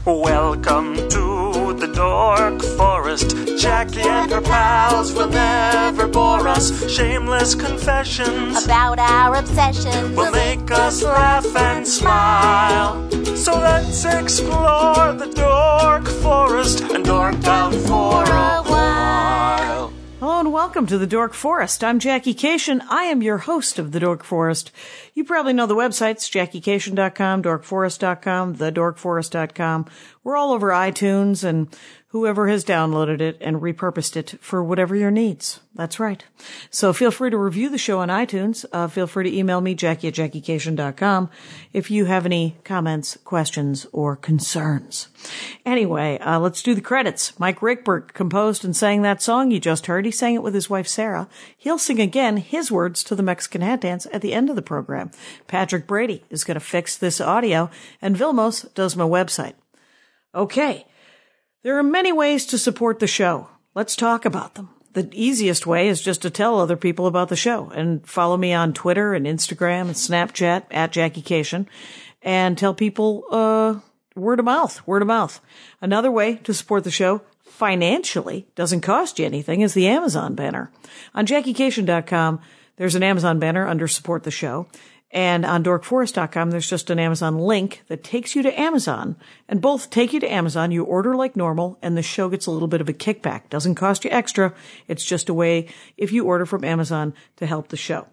Welcome to the Dork Forest. Jackie and her pals will never bore us. Shameless confessions about our obsession will make us laugh and smile. So let's explore the Dork Forest and dork out for a while. Hello and welcome to the Dork Forest. I'm Jackie Cation. I am your host of the Dork Forest. You probably know the websites, JackieCation.com, DorkForest.com, TheDorkForest.com. We're all over iTunes and whoever has downloaded it and repurposed it for whatever your needs. That's right. So feel free to review the show on iTunes. Feel free to email me, Jackie@JackieCation.com, if you have any comments, questions, or concerns. Anyway, let's do the credits. Mike Rickbert composed and sang that song you just heard. He sang it with his wife, Sarah. He'll sing again his words to the Mexican Hat Dance at the end of the program. Patrick Brady is going to fix this audio, and Vilmos does my website. Okay. There are many ways to support the show. Let's talk about them. The easiest way is just to tell other people about the show and follow me on Twitter and Instagram and Snapchat @JackieCation and tell people, word of mouth. Another way to support the show financially, doesn't cost you anything, is the Amazon banner. On JackieCation.com, there's an Amazon banner under support the show. And on DorkForest.com, there's just an Amazon link that takes you to Amazon. And both take you to Amazon, you order like normal, and the show gets a little bit of a kickback. Doesn't cost you extra. It's just a way, if you order from Amazon, to help the show.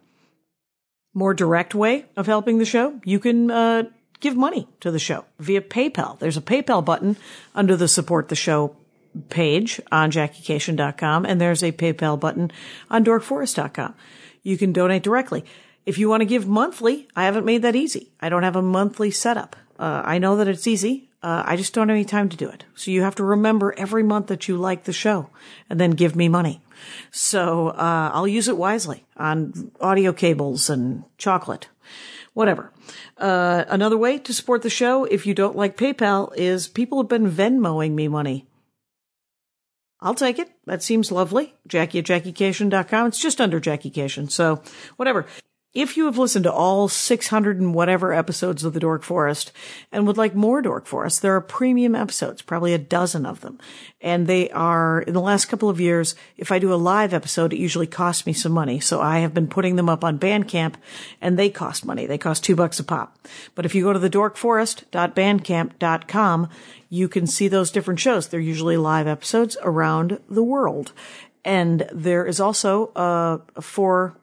More direct way of helping the show, you can give money to the show via PayPal. There's a PayPal button under the Support the Show page on JackieCation.com, and there's a PayPal button on DorkForest.com. You can donate directly. If you want to give monthly, I haven't made that easy. I don't have a monthly setup. I know that it's easy. I just don't have any time to do it. So you have to remember every month that you like the show and then give me money. So I'll use it wisely on audio cables and chocolate, whatever. Another way to support the show, if you don't like PayPal, is people have been Venmoing me money. I'll take it. That seems lovely. Jackie@JackieCation.com. It's just under Jackie Cation. So whatever. If you have listened to all 600 and whatever episodes of the Dork Forest and would like more Dork Forest, there are premium episodes, probably a dozen of them. And they are, in the last couple of years, if I do a live episode, it usually costs me some money. So I have been putting them up on Bandcamp, and they cost money. They cost $2 a pop. But if you go to thedorkforest.bandcamp.com, you can see those different shows. They're usually live episodes around the world. And there is also four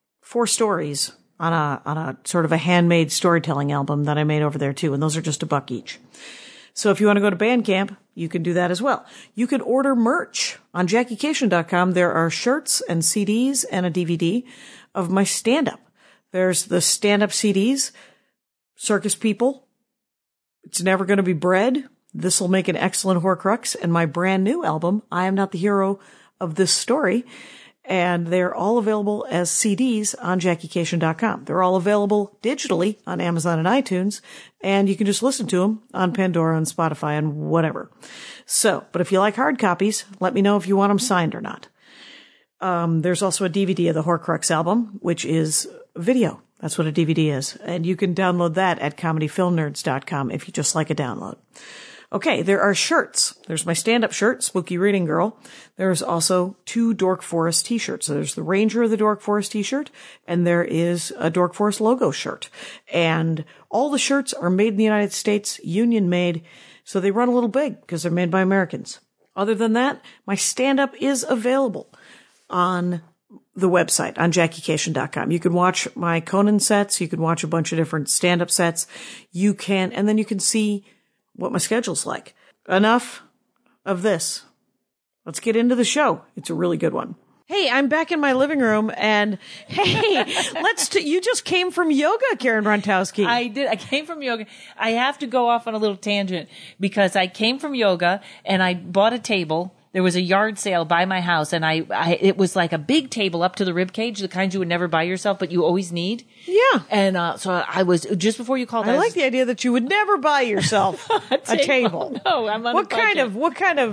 stories on a sort of a handmade storytelling album that I made over there too. And those are just $1 each. So if you want to go to Bandcamp, you can do that as well. You can order merch on JackieCation.com. There are shirts and CDs and a DVD of my stand-up. There's the stand-up CDs, Circus People, It's Never Gonna Be Bread, This'll Make an Excellent Horcrux, and my brand new album, I Am Not the Hero of This Story. And they're all available as CDs on JackieCation.com. They're all available digitally on Amazon and iTunes, and you can just listen to them on Pandora and Spotify and whatever. So, but if you like hard copies, let me know if you want them signed or not. There's also a DVD of the Horcrux album, which is video. That's what a DVD is. And you can download that at comedyfilmnerds.com if you just like a download. Okay, there are shirts. There's my stand-up shirt, Spooky Reading Girl. There's also 2 Dork Forest t-shirts. So there's the Ranger of the Dork Forest t-shirt, and there is a Dork Forest logo shirt. And all the shirts are made in the United States, union made, so they run a little big because they're made by Americans. Other than that, my stand-up is available on the website, on JackieCation.com. You can watch my Conan sets. You can watch a bunch of different stand-up sets. You can, and then you can see what my schedule's like. Enough of this. Let's get into the show. It's a really good one. Hey, I'm back in my living room, and hey, you just came from yoga, Karen Brontowski. I did. I came from yoga. I have to go off on a little tangent because I came from yoga and I bought a table There was a yard sale by my house, and it was like a big table up to the rib cage, the kind you would never buy yourself, but you always need. Yeah. And so I was, just before you called, I like the idea that you would never buy yourself a table. No, I'm on what kind of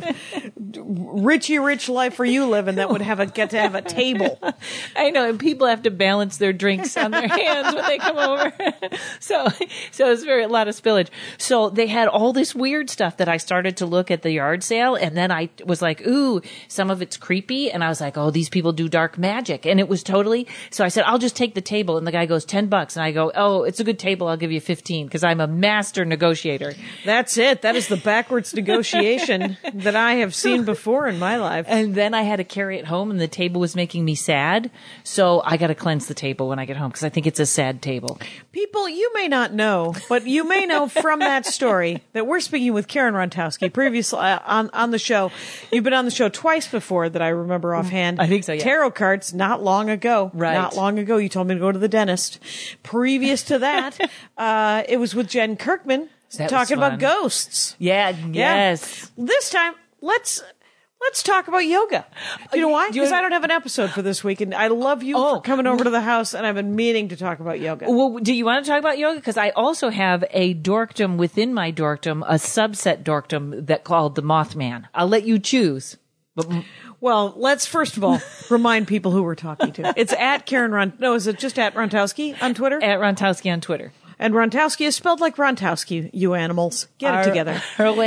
Richie rich life are you living that would get to have a table? I know, and people have to balance their drinks on their hands when they come over. So it's a lot of spillage. So they had all this weird stuff that I started to look at the yard sale, and then I was like, ooh, some of it's creepy. And I was like, oh, these people do dark magic. And it was totally, so I said, I'll just take the table. And the guy goes, $10. And I go, oh, it's a good table. I'll give you 15 because I'm a master negotiator. That's it. That is the backwards negotiation that I have seen before in my life. And then I had to carry it home, and the table was making me sad. So I got to cleanse the table when I get home because I think it's a sad table. People, you may not know, but you may know from that story that we're speaking with Karen Rontowski previously on the show. You've been on the show twice before that I remember offhand. I think so, yeah. Tarot cards, not long ago. Right. Not long ago. You told me to go to the dentist. Previous to that, it was with Jen Kirkman talking about ghosts. Yeah, yes. This time, let's talk about yoga. Do you know why? Because I don't have an episode for this week, and I love you for coming over to the house, and I've been meaning to talk about yoga. Well, do you want to talk about yoga? Because I also have a dorkdom within my dorkdom, a subset dorkdom that called the Mothman. I'll let you choose. Well, let's first of all remind people who we're talking to. It's at Karen is it just at Rontowski on Twitter? At Rontowski on Twitter. And Rontowski is spelled like Rontowski, you animals. Get it together.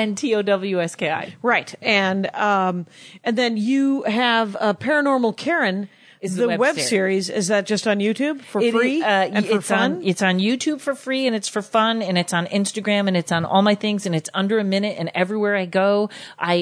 Rontowski. Right. And then you have Paranormal Karen. Is the web series. Is that just on YouTube for free and for fun? It's on YouTube for free, and it's for fun, and it's on Instagram, and it's on all my things, and it's under a minute. And everywhere I go,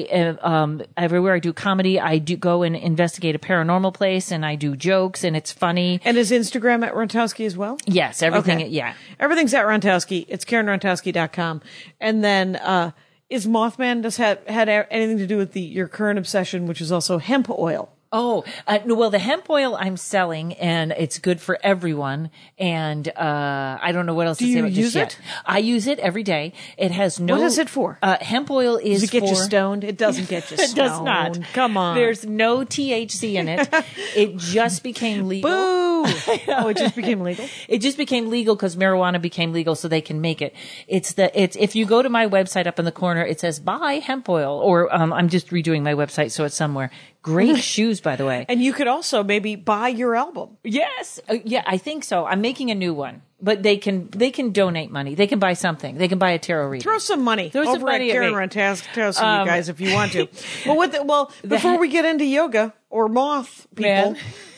everywhere I do comedy, I do go and investigate a paranormal place, and I do jokes, and it's funny. And is Instagram at Rontowski as well? Yes, everything. Okay. Yeah, everything's at Rontowski. It's KarenRontowski.com. And then is Mothman had anything to do with your current obsession, which is also hemp oil? Oh, well, the hemp oil I'm selling, and it's good for everyone. And I don't know what else to say about this yet. I use it every day. It has no. What is it for? Hemp oil is. Does it get you stoned? It doesn't get you stoned. It does not. Come on. There's no THC in it. It just became legal. Boo! Oh, it just became legal? It just became legal because marijuana became legal, so they can make it. It's if you go to my website up in the corner, it says buy hemp oil, or I'm just redoing my website, so it's somewhere. Great shoes, by the way. And you could also maybe buy your album. Yes. Yeah, I think so. I'm making a new one. But they can donate money. They can buy something. They can buy a tarot reading. Throw some money over some money at Karen Rontowski, you guys, if you want to. Before we get into yoga or moth people,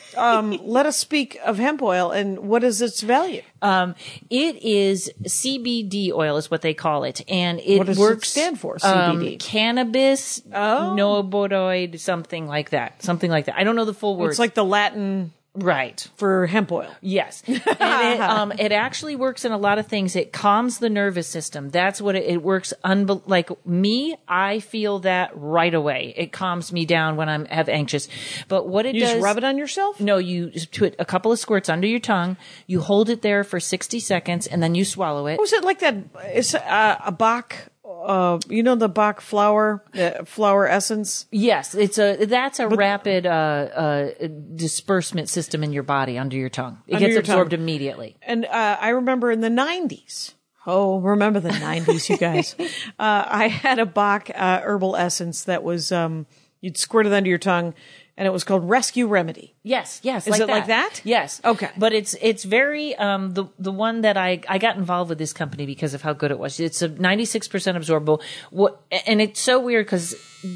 let us speak of hemp oil and what is its value? It is CBD oil is what they call it. And what does it stand for, CBD? Cannabis, cannabinoid, something like that. Something like that. I don't know the full word. It's like the Latin... Right. For hemp oil. Yes. And it actually works in a lot of things. It calms the nervous system. That's what it works. Like me, I feel that right away. It calms me down when I have anxious. But what it does. You just rub it on yourself? No, you just put a couple of squirts under your tongue. You hold it there for 60 seconds and then you swallow it. Was it like that? It's a Bach. You know the Bach flower essence? Yes, that's a rapid disbursement system in your body under your tongue. It gets absorbed immediately. And I remember in the 90s. Oh, remember the 90s, you guys. I had a Bach herbal essence that was you'd squirt it under your tongue. And it was called Rescue Remedy. Yes. Is it like that? Yes. Okay. But it's very, the one that I got involved with this company because of how good it was. It's a 96% absorbable. And it's so weird because,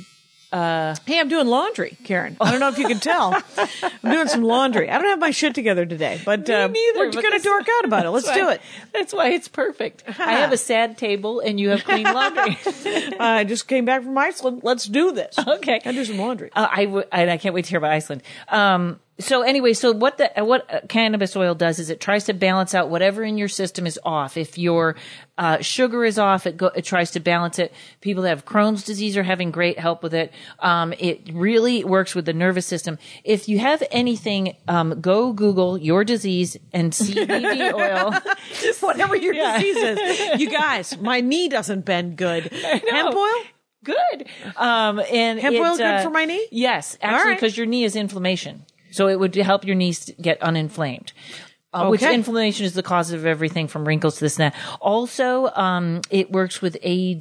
hey, I'm doing laundry, Karen. I don't know if you can tell. I'm doing some laundry. I don't have my shit together today, but Me neither, we're going to dork out about it. Let's do it. That's why it's perfect. I have a sad table and you have clean laundry. I just came back from Iceland. Let's do this. Okay. I do some laundry. I can't wait to hear about Iceland. So anyway, what cannabis oil does is it tries to balance out whatever in your system is off. If your sugar is off, it tries to balance it. People that have Crohn's disease are having great help with it. It really works with the nervous system. If you have anything, go Google your disease and CBD oil. Whatever your disease is. You guys, my knee doesn't bend good. Hemp oil? Good. And Hemp oil good for my knee? Yes, actually, right. because your knee is inflammation. So it would help your knees get uninflamed. Which Okay. inflammation is the cause of everything from wrinkles to this and that. Also, it works with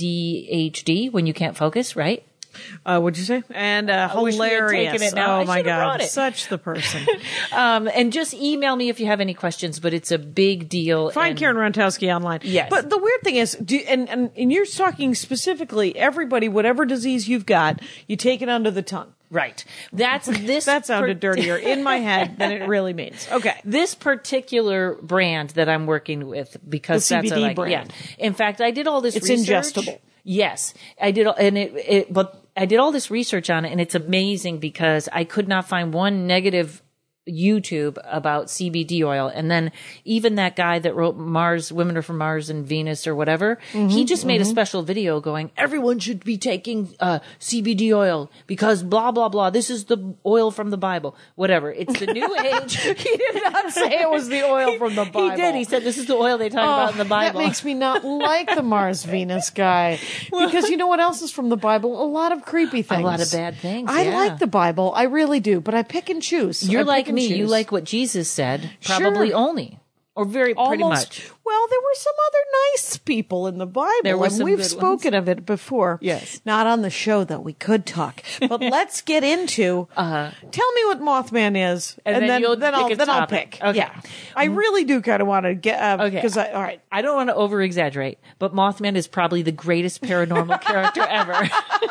ADHD when you can't focus, right? What'd you say? And wish we had hilarious. taken it now. I Oh my should have brought God. it. Such the person. And just email me if you have any questions, but it's a big deal. Find and- Karen Rontowski online. Yes. But the weird thing is, and you're talking specifically, everybody, whatever disease you've got, you take it under the tongue. Right. That's this. That sounded dirtier in my head than it really means. Okay. This particular brand that I'm working with, because The that's CBD what I like. brand. Yeah. In fact, I did all this It's research. ingestible. Yes. I did, but I did all this research on it, and it's amazing because I could not find one negative YouTube about CBD oil. And then even that guy that wrote Women Are from Mars and Venus or whatever, he just made a special video going, everyone should be taking CBD oil because blah, blah, blah. This is the oil from the Bible. Whatever. It's the new age. He did not say it was the oil from the Bible. He did. He said this is the oil they talk about in the Bible. That makes me not like the Mars Venus guy. Because you know what else is from the Bible? A lot of creepy things. A lot of bad things, I yeah. like the Bible. I really do. But I pick and choose. I You're pick like and me. You choose. like what Jesus said, probably Sure. only. Or pretty much. Well, there were some other nice people in the Bible. There were and some we've good spoken of it before. Yes. Not on the show, though. We could talk. But let's get into, tell me what Mothman is. And then you'll pick a I'll topic. pick. Okay. Yeah. I really do kind of want to get, Okay. because all right. I don't want to over exaggerate, but Mothman is probably the greatest paranormal character ever.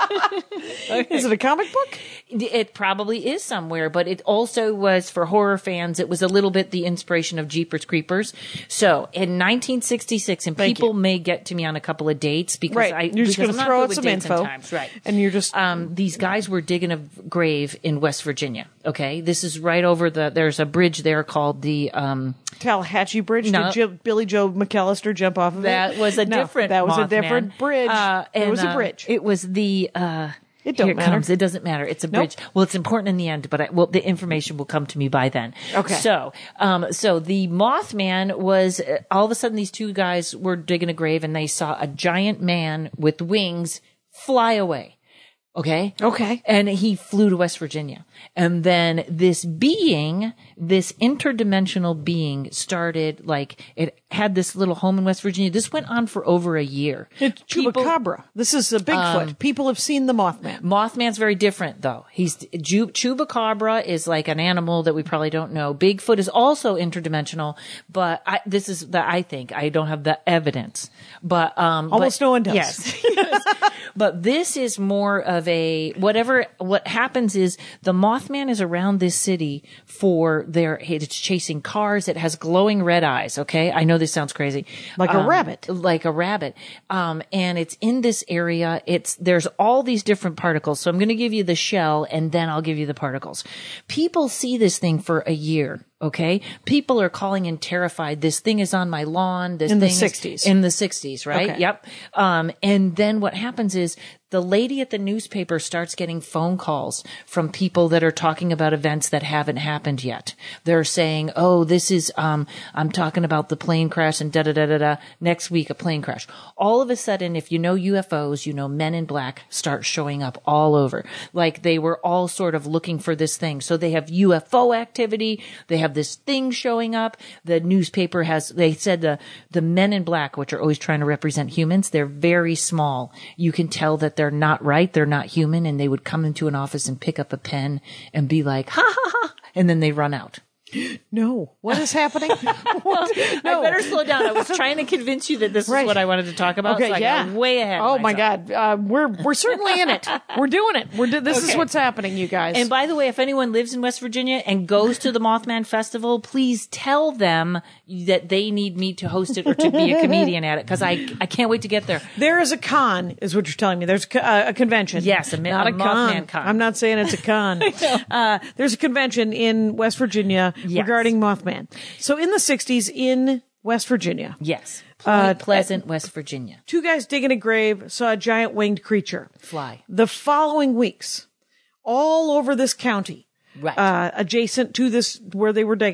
Is it a comic book? It probably is somewhere, but it also was for horror fans. It was a little bit the inspiration of Jeepers Creepers. So in 1966, and Thank people you. may get to me on a couple of dates because Right. You're just because gonna I'm not throw good out with some dates and info. times, right? And you're just These guys were digging a grave in West Virginia. Okay, this is right over there's a bridge there called the Tallahatchie Bridge. No. Did Billy Joe McAllister jump off of it? that was a No, different. That was a Mothman. different bridge. It and, was a bridge. It was the. It don't here matter. comes. It doesn't matter. It's a Nope. bridge. Well, it's important in the end, but the information will come to me by then. Okay. So the Mothman was all of a sudden these two guys were digging a grave and they saw a giant man with wings fly away. Okay. Okay. And he flew to West Virginia. And then this interdimensional being started, it had this little home in West Virginia. This went on for over a year. It's People- Chupacabra. This is a Bigfoot. People have seen the Mothman. Mothman's very different, though. Chupacabra is like an animal that we probably don't know. Bigfoot is also interdimensional, but I think I don't have the evidence, but Almost no one does. Yes, but this is more of what happens is the Mothman is around this city it's chasing cars. It has glowing red eyes. Okay. I know this sounds crazy. Like a rabbit. Like a rabbit. And it's in this area. There's all these different particles. So I'm going to give you the shell and then I'll give you the particles. People see this thing for a year. Okay. People are calling in terrified. This thing is on my lawn. In the 60s. In the 60s, right? Okay. Yep. And then what happens is the lady at the newspaper starts getting phone calls from people that are talking about events that haven't happened yet. They're saying, oh, this is, I'm talking about the plane crash and da-da-da-da-da. Next week, a plane crash. All of a sudden, if you know UFOs, you know Men in Black start showing up all over. Like they were all sort of looking for this thing. So they have UFO activity. They have this thing showing up. The newspaper they said the Men in Black, which are always trying to represent humans, they're very small. You can tell that they're not right. They're not human. And they would come into an office and pick up a pen and be like, ha ha ha. And then they run out. No. What is happening? What? I better slow down. I was trying to convince you that this Right. is what I wanted to talk about. Okay, so I yeah. got way ahead. Oh of my myself. God. We're certainly in it. We're doing it. This is Okay. what's happening, you guys. And by the way, if anyone lives in West Virginia and goes to the Mothman Festival, please tell them that they need me to host it or to be a comedian at it because I can't wait to get there. there is a con, is what you're telling me. There's a convention. Yes, not a a Mothman con. I'm not saying it's a con. There's a convention in West Virginia Yes. regarding Mothman. So in the 60s in West Virginia, Yes. Point Pleasant, West Virginia. two guys digging a grave saw a giant winged creature Fly. The following weeks, all over this county, Right. adjacent to this where they were digging it,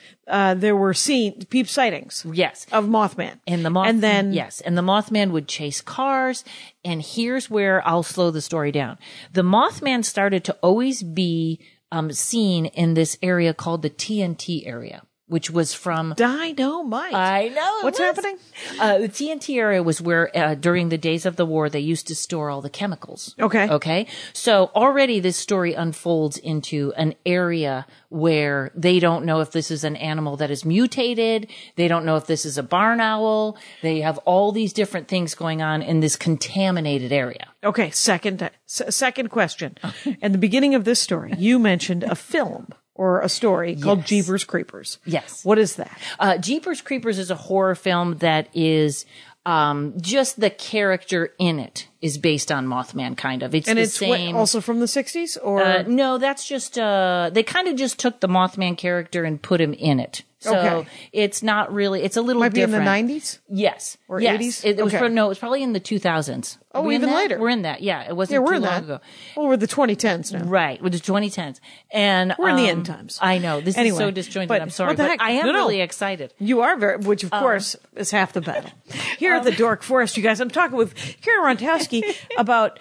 there were peep sightings. Yes. Of Mothman. And the Mothman would chase cars. And here's where I'll slow the story down. The Mothman started to always be seen in this area called the TNT area, which was from Dynamite. I know. What's happening? The TNT area was where during the days of the war they used to store all the chemicals. Okay. Okay. So already this story unfolds into an area where they don't know if this is an animal that is mutated. They don't know if this is a barn owl. They have all these different things going on in this contaminated area. Okay. Second question. At the beginning of this story, you mentioned a film. Or a story called Jeepers Creepers. Yes. What is that? Jeepers Creepers is a horror film that is just the character in it is based on Mothman, kind of. It's same. Also from the 60s? Or no, that's just they kind of just took the Mothman character and put him in it. So it's not really. It's a little might different. Be in the 90s? Yes. Or yes. 80s? It was it was probably in the 2000s. Oh, even later. We're in that. Yeah, it wasn't too long ago. Well, we're the 2010s now. Right, with the 2010s, and we're in the end times. I know this is so disjointed. I'm sorry, but I am really excited. You are which of course is half the battle. Here at the Dork Forest, you guys, I'm talking with Karen Rontowski about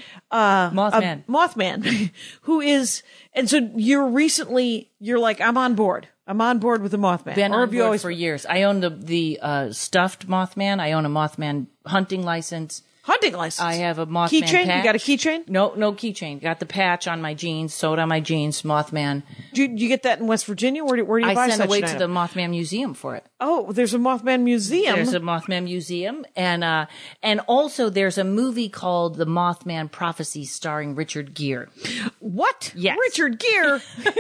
Mothman, who is, and so you're like, I'm on board. I'm on board with the Mothman. Been on board for years. I own the stuffed Mothman. I own a Mothman hunting license. Hunting license. I have a Mothman keychain. patch. You got a keychain? No keychain. Got the patch on my jeans. Sewed on my jeans. Mothman. Do you get that in West Virginia? Where do you buy such I sent away to the Mothman Museum for it. Oh, there's a Mothman Museum. There's a Mothman Museum, and also there's a movie called The Mothman Prophecy starring Richard Gere. What? Yes. Richard Gere.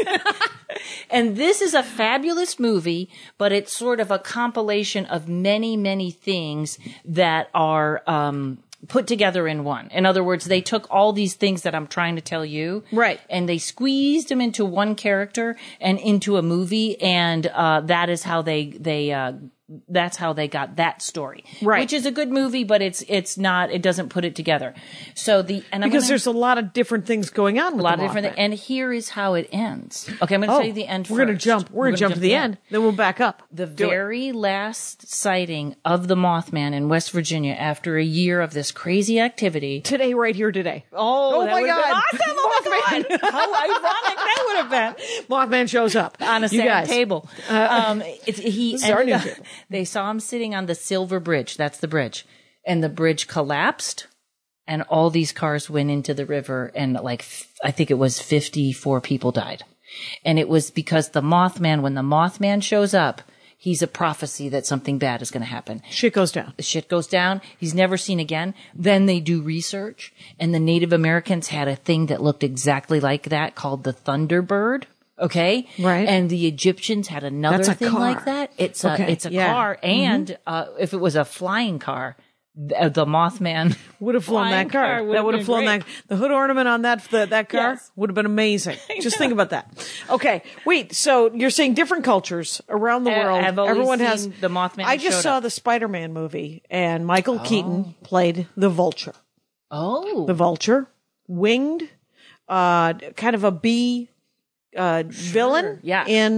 And this is a fabulous movie, but it's sort of a compilation of many, many things that are put together in one. In other words, they took all these things that I'm trying to tell you, right, and they squeezed them into one character and into a movie, and that is how that's how they got that story, right? Which is a good movie, but it's not. It doesn't put it together. So there's a lot of different things going on. With a lot of different things, and here is how it ends. Okay, I'm going to tell you the end. We're going to jump. We're going to jump to the end. Then we'll back up. The very last sighting of the Mothman in West Virginia after a year of this crazy activity. Today, right here, today. Oh my God! Awesome! Oh my God! How ironic that would have been. Mothman shows up on a sad table. This is our new table. They saw him sitting on the Silver Bridge. That's the bridge. And the bridge collapsed and all these cars went into the river and I think it was 54 people died. And it was because when the Mothman shows up, he's a prophecy that something bad is going to happen. Shit goes down. Shit goes down. He's never seen again. Then they do research and the Native Americans had a thing that looked exactly like that called the Thunderbird. Okay. Right. And the Egyptians had another thing car. like that. It's a car. And, if it was a flying car, the Mothman would have flown that car. That would have flown that. The hood ornament on that car would have been amazing. Just think about that. Okay. Wait. So you're saying different cultures around the world. Everyone has the Mothman. I just saw the Spider-Man movie and Michael Keaton played the Vulture. Oh. The Vulture. Winged. Kind of a bee. Villain, in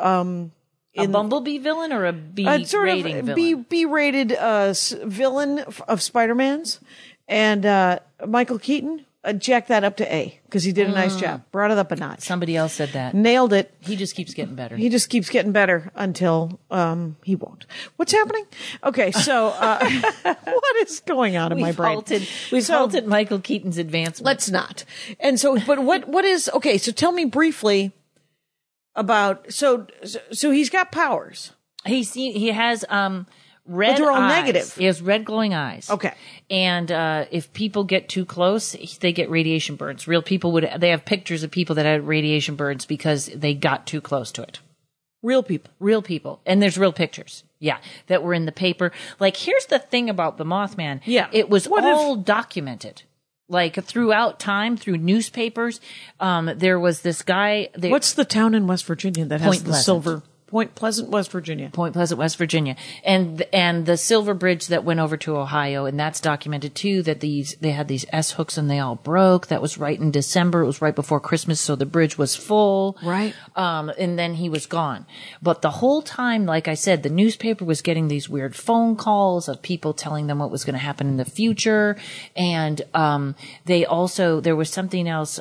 a bumblebee villain or a B-rating villain? B-rated villain of Spider-Man's, and Michael Keaton jacked that up to A because he did a nice job, brought it up a notch. Somebody else said that, nailed it. He just keeps getting better. He just keeps getting better until he won't. What's happening? Okay, so what is going on in my brain? We've halted Michael Keaton's advancement. Let's not. And so, but what is okay? So tell me briefly about so he's got powers. He has red but they're all eyes. Negative. He has red glowing eyes. Okay. And if people get too close, they get radiation burns. Real people they have pictures of people that had radiation burns because they got too close to it. Real people. And there's real pictures. Yeah. That were in the paper. Like, here's the thing about the Mothman. Yeah. It was documented. Like, throughout time, through newspapers, there was this guy. What's the town in West Virginia that has the silver? Point Pleasant, West Virginia. Point Pleasant, West Virginia, and the Silver Bridge that went over to Ohio, and that's documented too. That they had these S hooks and they all broke. That was right in December. It was right before Christmas, so the bridge was full. Right. And then he was gone. But the whole time, like I said, the newspaper was getting these weird phone calls of people telling them what was going to happen in the future, and there was something else.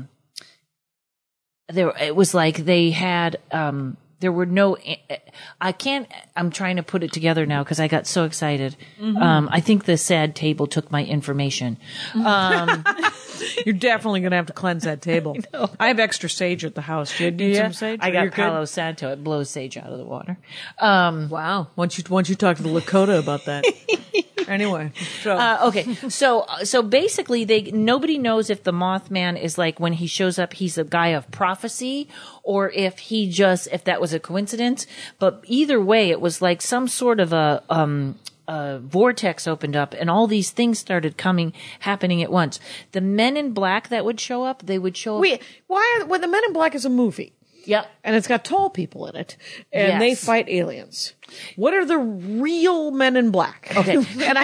It was like they had, there were no, I'm trying to put it together now because I got so excited. I think the sad table took my information. You're definitely going to have to cleanse that table. I have extra sage at the house. Do you need some sage? I You're got good? Palo Santo. It blows sage out of the water. Wow. Once you talk to the Lakota about that. Anyway. So. Okay. So basically nobody knows if the Mothman is like when he shows up, he's a guy of prophecy or if that was a coincidence. But either way, it was like some sort of a vortex opened up and all these things started happening at once. The Men in Black that would show up, they would show up. When the Men in Black is a movie. Yep. And it's got tall people in it. And they fight aliens. What are the real Men in Black? Okay.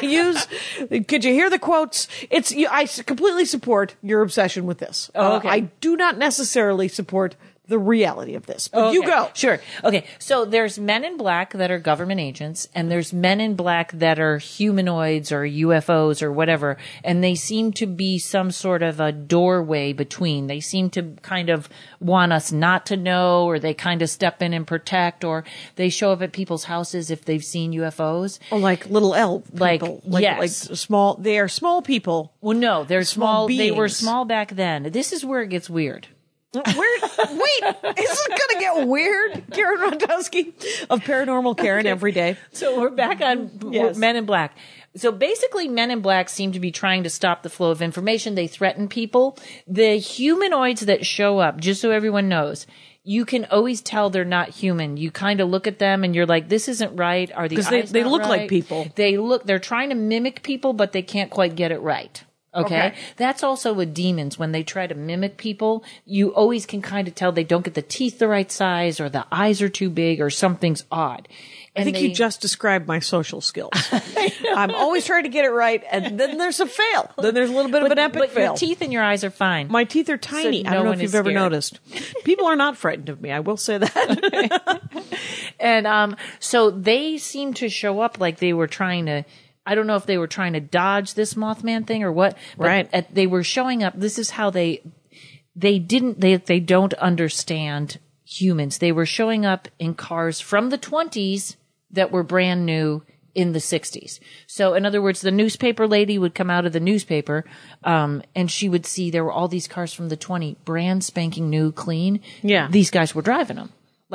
And could you hear the quotes? I completely support your obsession with this. Oh, okay. I do not necessarily support the reality of this. But you go. Sure. Okay. So there's Men in Black that are government agents and there's Men in Black that are humanoids or UFOs or whatever. And they seem to be some sort of a doorway between. They seem to kind of want us not to know, or they kind of step in and protect, or they show up at people's houses if they've seen UFOs. Or like little elf people. Yes. Like small, they are small people. Well, no, they're small. They were beings. small back then. This is where it gets weird. Wait, is it going to get weird? Karen Rondowski of Paranormal Karen every day. So we're back on Men in Black. So basically, Men in Black seem to be trying to stop the flow of information. They threaten people. The humanoids that show up, just so everyone knows, you can always tell they're not human. You kind of look at them and you're like, this isn't right. Are the eyes Because they not look right? like people. They're trying to mimic people, but they can't quite get it right. Okay. That's also with demons. When they try to mimic people, you always can kind of tell they don't get the teeth the right size or the eyes are too big or something's odd. I think you just described my social skills. I'm always trying to get it right, and then there's a fail. Then there's a little bit of an epic but fail. Your teeth and your eyes are fine. My teeth are tiny. So I don't know no if one you've is ever scared. noticed. People are not frightened of me. I will say that. And so they seem to show up like they were trying to. I don't know if they were trying to dodge this Mothman thing or what. But Right. They were showing up. This is how they don't understand humans. They were showing up in cars from the 20s that were brand new in the 60s. So in other words, the newspaper lady would come out of the newspaper, and she would see there were all these cars from the 20s, brand spanking new, clean. Yeah. These guys were driving them.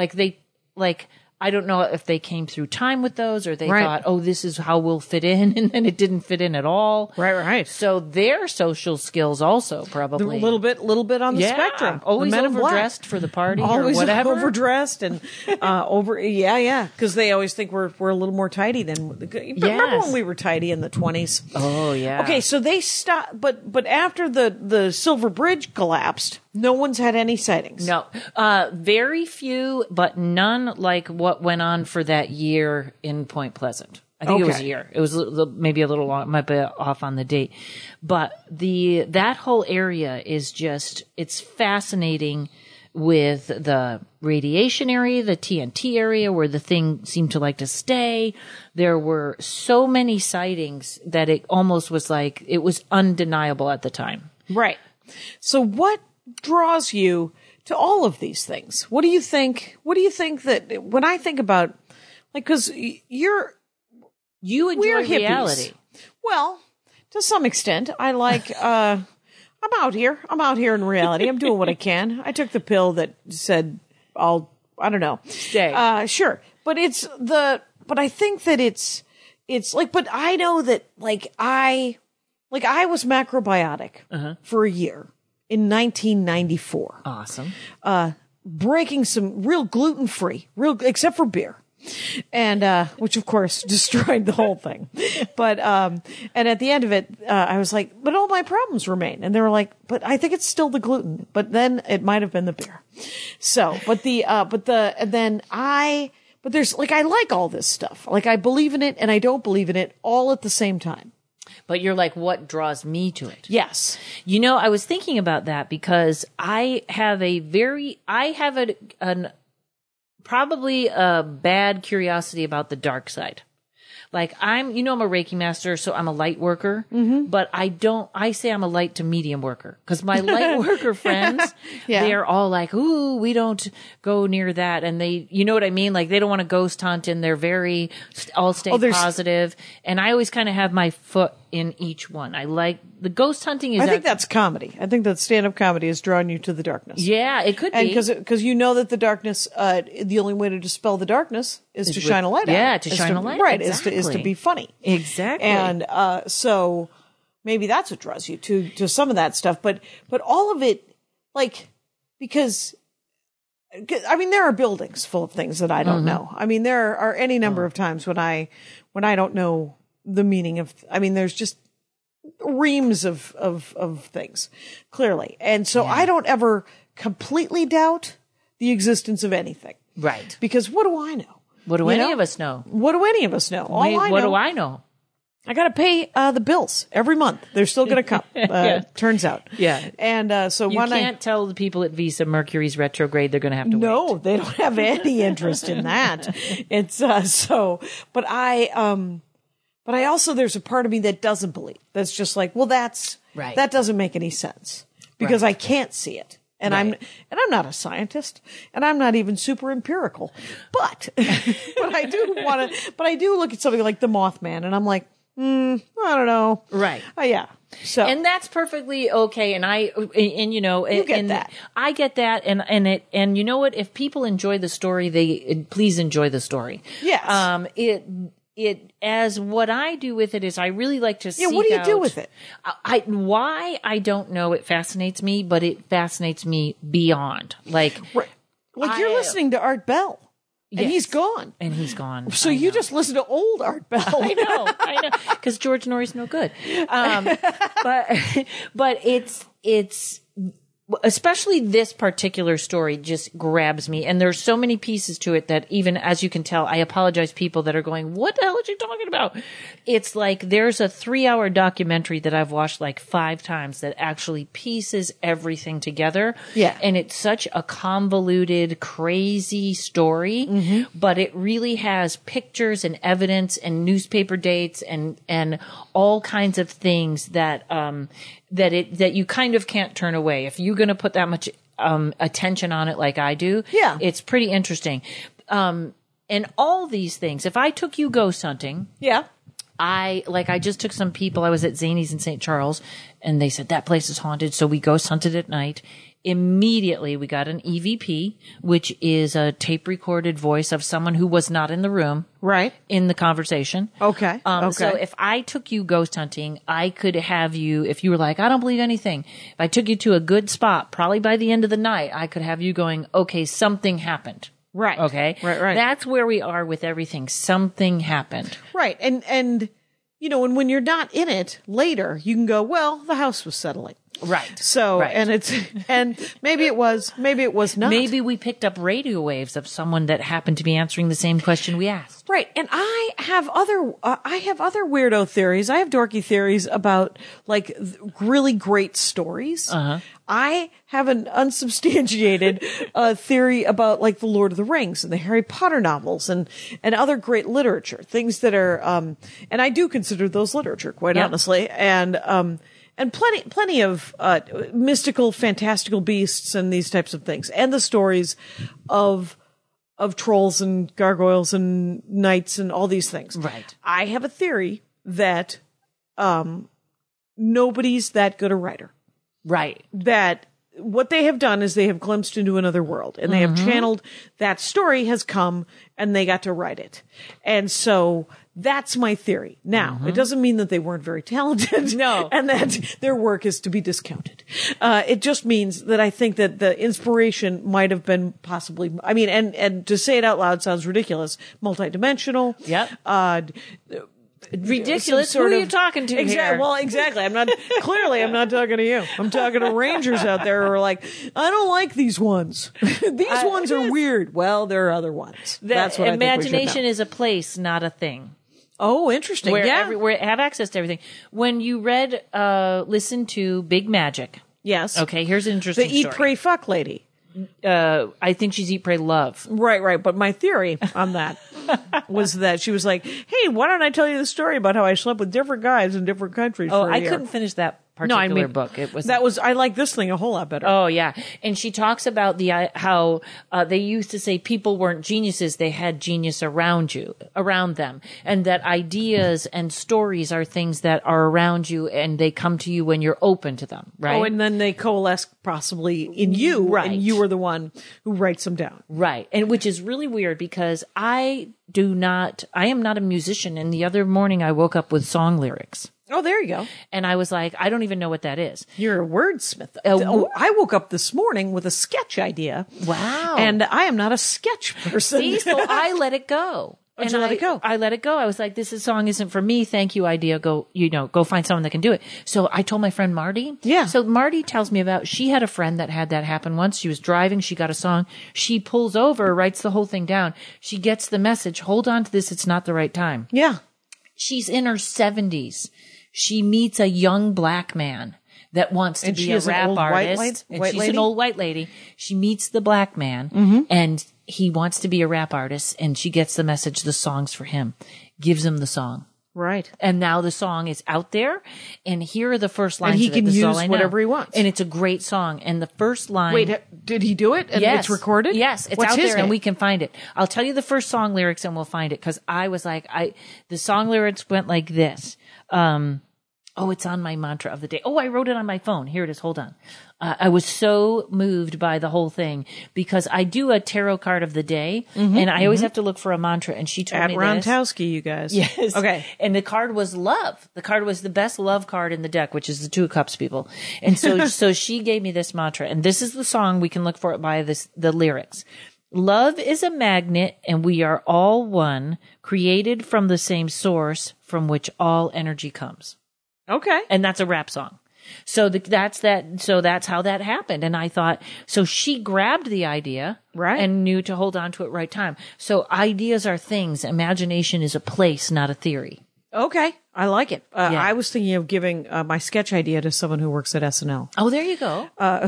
I don't know if they came through time with those or they thought, oh, this is how we'll fit in. And then it didn't fit in at all. Right. So their social skills also probably. A little bit on the spectrum. Always the Men in Black. overdressed for the party Always or whatever. overdressed and because they always think we're a little more tidy than. Remember when we were tidy in the 20s? Oh yeah. Okay, so they stopped, but after the Silver Bridge collapsed, no one's had any sightings. No, very few, but none like what went on for that year in Point Pleasant. I think it was a year. It was maybe a little long, might be off on the date, but that whole area is it's fascinating with the radiation area, the TNT area where the thing seemed to like to stay. There were so many sightings that it almost was like it was undeniable at the time. Right. So what draws you to all of these things? What do you think that when I think about, like, cause you enjoy we're hippies. reality. Well, to some extent, I like, I'm out here in reality. I'm doing what I can. I took the pill that said I don't know. Stay. Sure. But but I think that it's like, but I know that I was macrobiotic for a year. In 1994. Awesome. Breaking some real gluten-free, except for beer. And, which of course destroyed the whole thing. But, and at the end of it, I was like, but all my problems remain. And they were like, but I think it's still the gluten, but then it might have been the beer. So, but there's like, I like all this stuff. Like I believe in it and I don't believe in it all at the same time. But you're like, what draws me to it? Yes. You know, I was thinking about that because I have probably a bad curiosity about the dark side. Like I'm a Reiki master, so I'm a light worker, but I say I'm a light to medium worker because my light worker friends, they're all like, ooh, we don't go near that. And they, you know what I mean? Like they don't want to ghost hunt and they're very, all stay positive. And I always kind of have my foot in each one. I like the ghost hunting I think that's comedy. I think that stand-up comedy is drawing you to the darkness. Yeah, it could be. Because you know that the darkness, the only way to dispel the darkness is to shine a light out. Yeah, to shine a light. Right, exactly. is to be funny. Exactly. And so maybe that's what draws you to some of that stuff. But all of it, like, because I mean, there are buildings full of things that I don't know. I mean, there are any number of times when I don't know the meaning of, I mean, there's just reams of things, clearly. And so I don't ever completely doubt the existence of anything. Right. Because what do I know? What do any of us know? What do any of us know? What do I know? I got to pay the bills every month. They're still going to come. Turns out. Yeah. And so you can't tell the people at Visa Mercury's retrograde. They're going to have to wait. No, they don't have any interest in that. It's but I also, there's a part of me that doesn't believe. That's just like, well, that doesn't make any sense because I can't see it. And I'm not a scientist and I'm not even super empirical, but I do look at something like the Mothman and I'm like, I don't know. Right. Yeah. So. And that's perfectly okay. And you know, you get that. I get that. And you know what? If people enjoy the story, please enjoy the story. Yes. As what I do with it is I really like to seek out. Yeah, what do you do with it? Why, I don't know. It fascinates me, but it fascinates me beyond. Like you're listening to Art Bell. And he's gone. So you just listen to old Art Bell. I know. Because George Norrie's no good. But it's especially this particular story just grabs me. And there's so many pieces to it that even as you can tell, I apologize people that are going, what the hell is she talking about? It's like there's a 3-hour documentary that I've watched like 5 times that actually pieces everything together. Yeah. And it's such a convoluted, crazy story, but it really has pictures and evidence and newspaper dates and all kinds of things that you kind of can't turn away. If you're going to put that much attention on it like I do, it's pretty interesting. And all these things, if I took you ghost hunting, I just took some people, I was at Zany's in St. Charles, and they said that place is haunted, so we ghost hunted at night. Immediately, we got an EVP, which is a tape recorded voice of someone who was not in the room. Right. In the conversation. Okay. So if I took you ghost hunting, I could have you, if you were like, I don't believe anything. If I took you to a good spot, probably by the end of the night, I could have you going, okay, something happened. Right. Okay. Right. That's where we are with everything. Something happened. Right. And, you know, and when you're not in it later, you can go, well, the house was settling. Right. So, and maybe it was not. Maybe we picked up radio waves of someone that happened to be answering the same question we asked. Right. And I have other weirdo theories. I have dorky theories about like really great stories. I have an unsubstantiated theory about like the Lord of the Rings and the Harry Potter novels and other great literature, things that are, and I do consider those literature, quite honestly. And plenty of mystical, fantastical beasts and these types of things, and the stories of trolls and gargoyles and knights and all these things. Right. I have a theory that nobody's that good a writer. Right. That what they have done is they have glimpsed into another world, and they have channeled that story has come, and they got to write it. And so that's my theory. Now, it doesn't mean that they weren't very talented. No. And that their work is to be discounted. It just means that I think that the inspiration might have been possibly, I mean, and to say it out loud sounds ridiculous, multidimensional. Yep. Ridiculous. Some sort Who are you of- talking to here? Well, exactly. I'm not talking to you. I'm talking to Rangers out there who are like, I don't like these ones. These ones are weird. Well, there are other ones. That's what I think we should imagination know. is a place, not a thing. Oh, interesting. Where yeah. where have access to everything. When you listen to Big Magic. Yes. Okay, here's an The interesting Eat, story. Pray, Fuck lady. I think she's Eat, Pray, Love. Right. But my theory on that was that she was like, hey, why don't I tell you the story about how I slept with different guys in different countries Oh, for a I year? couldn't finish that No, particular I mean, book. It was I like this thing a whole lot better. Oh yeah, and she talks about how they used to say people weren't geniuses; they had genius around them, and that ideas and stories are things that are around you, and they come to you when you're open to them. Right? Oh, and then they coalesce possibly in you, Right. and you are the one who writes them down. Right. And which is really weird because I am not a musician. And the other morning I woke up with song lyrics Oh, there you go. and I was like, I don't even know what that is. You're a wordsmith. I woke up this morning with a sketch idea. Wow. And I am not a sketch person. See, so I let it go. Why'd you let it go? I let it go. I was like, song isn't for me. Thank you, idea. Go find someone that can do it. So I told my friend Marty. Yeah. So Marty tells me she had a friend that had that happen once. She was driving. She got a song. She pulls over, writes the whole thing down. She gets the message. Hold on to this. It's not the right time. Yeah. She's in her 70s. She meets a young black man that wants to And be she a is an rap old white artist. And white she's lady? an old white lady. She meets the black man and he wants to be a rap artist, and she gets the message, the song's for him, gives him the song. Right. And now the song is out there, and here are the first lines. And he of it. can This is all use I know. whatever he wants. And it's a great song. And the first line. Wait, did he do it? And Yes. it's recorded? Yes, it's What's out his there name? and we can find it. I'll tell you the first song lyrics and we'll find it because I was like, the song lyrics went like this. It's on my mantra of the day. Oh, I wrote it on my phone. Here it is. Hold on. I was so moved by the whole thing because I do a tarot card of the day and I always have to look for a mantra. And she told At me this. Rontowski, you guys. Yes. Okay. And the card was love. The card was the best love card in the deck, which is the Two of Cups, people. And so she gave me this mantra, and this is the song. We can look for it by the lyrics. Love is a magnet, and we are all one, created from the same source from which all energy comes. Okay. And that's a rap song. So that's how that happened. And I thought, so she grabbed the idea, Right. and knew to hold on to it right time. So ideas are things. Imagination is a place, not a theory. Okay. I like it. Yeah. I was thinking of giving my sketch idea to someone who works at SNL. Oh, there you go.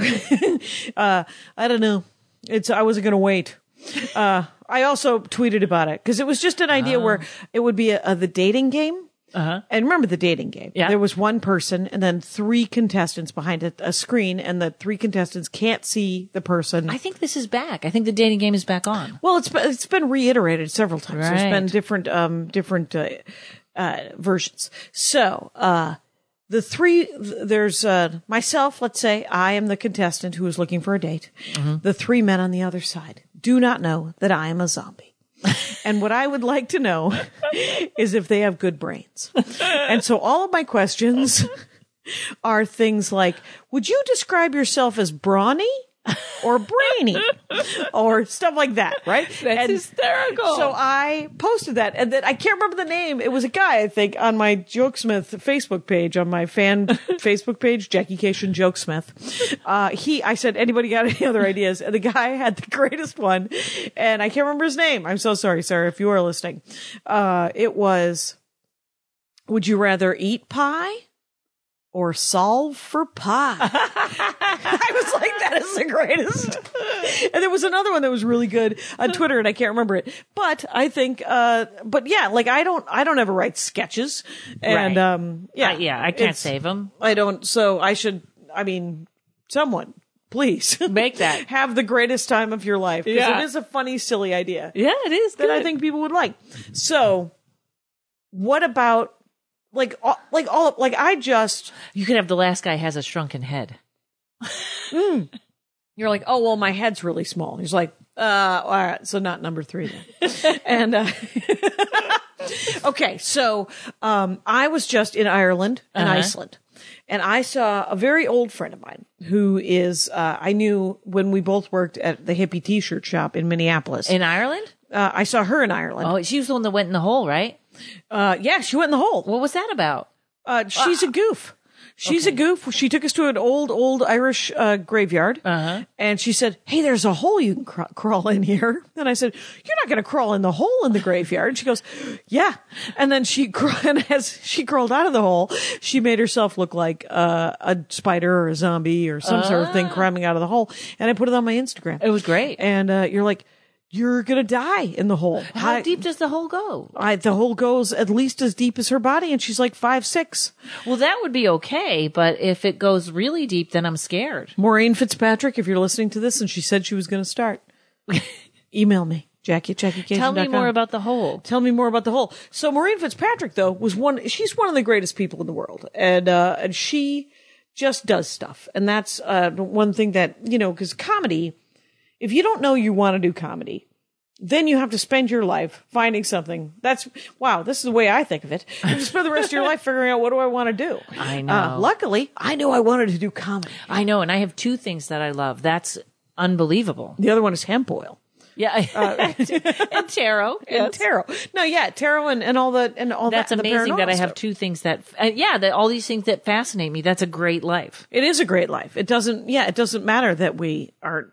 I don't know. I wasn't going to wait. I also tweeted about it because it was just an idea where it would be the dating game. Uh-huh. And remember the dating game. Yeah. There was one person and then 3 contestants behind a screen, and the 3 contestants can't see the person. I think this is back. I think the dating game is back on. Well, it's been reiterated several times. Right. There's been different versions. So, the 3, there's myself, let's say I am the contestant who is looking for a date. Mm-hmm. The 3 men on the other side do not know that I am a zombie. And what I would like to know is if they have good brains. And so all of my questions are things like, would you describe yourself as brawny or brainy or stuff like that, right? That's hysterical. So I posted that, and then I can't remember the name. It was a guy, I think, on my Jokesmith Facebook page, on my fan Facebook page, Jackie Cation Jokesmith. I said, anybody got any other ideas? And the guy had the greatest one, and I can't remember his name. I'm so sorry, sir, if you are listening. It was, would you rather eat pie or solve for pie? I was like, that is the greatest. And there was another one that was really good on Twitter, and I can't remember it. But I think, but yeah, like I don't ever write sketches, and Right. I can't save them. I don't. So I should. I mean, someone. Please Make that. have the greatest time of your life, because Yeah. it is a funny, silly idea Yeah, it is. that I think people would like. So, what about you could have the last guy has a shrunken head. You're like, oh, well, my head's really small. He's like, all right, so not number 3 then. And, okay, so, I was just in Ireland and Iceland. And I saw a very old friend of mine who is, I knew when we both worked at the hippie t-shirt shop in Minneapolis. In Ireland? I saw her in Ireland. Oh, she was the one that went in the hole, right? Yeah, she went in the hole. What was that about? She's a goof. She's a goof. She took us to an old Irish graveyard, and she said, "Hey, there's a hole you can crawl in here." And I said, "You're not going to crawl in the hole in the graveyard." And she goes, "Yeah." And then and as she crawled out of the hole, she made herself look like a spider or a zombie or some sort of thing crawling out of the hole. And I put it on my Instagram. It was great. And you're like, you're going to die in the hole. How deep does the hole go? The hole goes at least as deep as her body, and she's like 5'6". Well, that would be okay, but if it goes really deep, then I'm scared. Maureen Fitzpatrick, if you're listening to this, and she said she was going to start, email me, Jackie@JackieCation.com. Tell me more about the hole. Tell me more about the hole. So Maureen Fitzpatrick, though, she's one of the greatest people in the world, and she just does stuff. And that's one thing that, because comedy, if you don't know you want to do comedy, then you have to spend your life finding something. This is the way I think of it. You have to spend the rest of your life figuring out, what do I want to do? I know. Luckily, I knew I wanted to do comedy. I know, and I have 2 things that I love. That's unbelievable. The other one is hemp oil. Yeah, and tarot. And tarot. No, yeah, tarot and all that. That's the amazing that I have stuff. 2 things that all these things that fascinate me. That's a great life. It is a great life. It doesn't matter that we are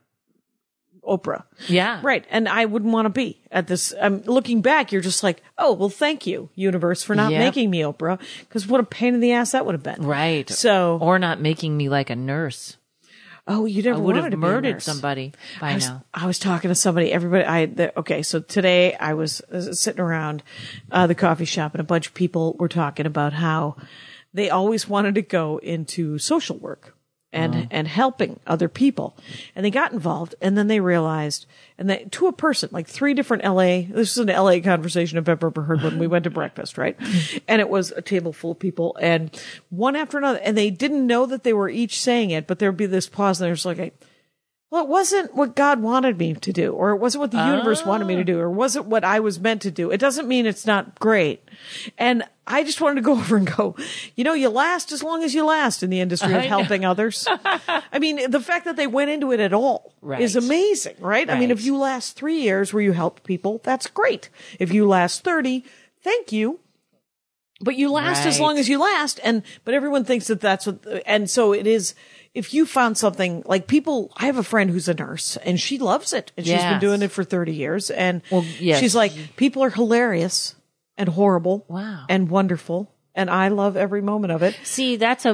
Oprah. Yeah. Right. And I wouldn't want to be at this. Looking back, you're just like, oh, well, thank you, universe, for not making me Oprah. Because what a pain in the ass that would have been. Right. So, or not making me like a nurse. Oh, you never would wanted have to be a murdered nurse. somebody by now. I was talking to somebody, okay, so today I was sitting around the coffee shop, and a bunch of people were talking about how they always wanted to go into social work and helping other people. And they got involved, and then they realized, to a person, like 3 different this is an LA conversation if I've ever heard when we went to breakfast, right? And it was a table full of people, and one after another, and they didn't know that they were each saying it, but there'd be this pause, and they're just like, well, it wasn't what God wanted me to do, or it wasn't what the universe wanted me to do, or wasn't what I was meant to do. It doesn't mean it's not great. And I just wanted to go over and go, you last as long as you last in the industry of helping others. I mean, the fact that they went into it at all is amazing, right? I mean, if you last 3 years where you helped people, that's great. If you last 30, thank you. But you last as long as you last. But everyone thinks that that's what, and so it is. If you found something like I have a friend who's a nurse, and she loves it, and she's been doing it for 30 years. And she's like, people are hilarious and horrible and wonderful. And I love every moment of it. See, that's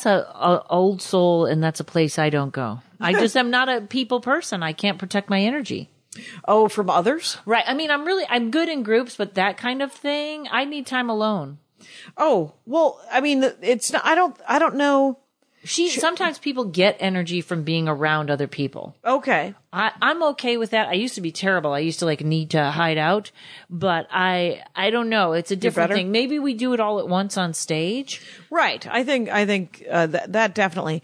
a old soul, and that's a place I don't go. I just am not a people person. I can't protect my energy. Oh, from others? Right. I mean, I'm good in groups, but that kind of thing, I need time alone. Oh, well, I mean, it's not, I don't know. Sometimes people get energy from being around other people. Okay. I'm okay with that. I used to be terrible. I used to need to hide out, but I don't know. It's a different thing. Maybe we do it all at once on stage. Right. I think that definitely.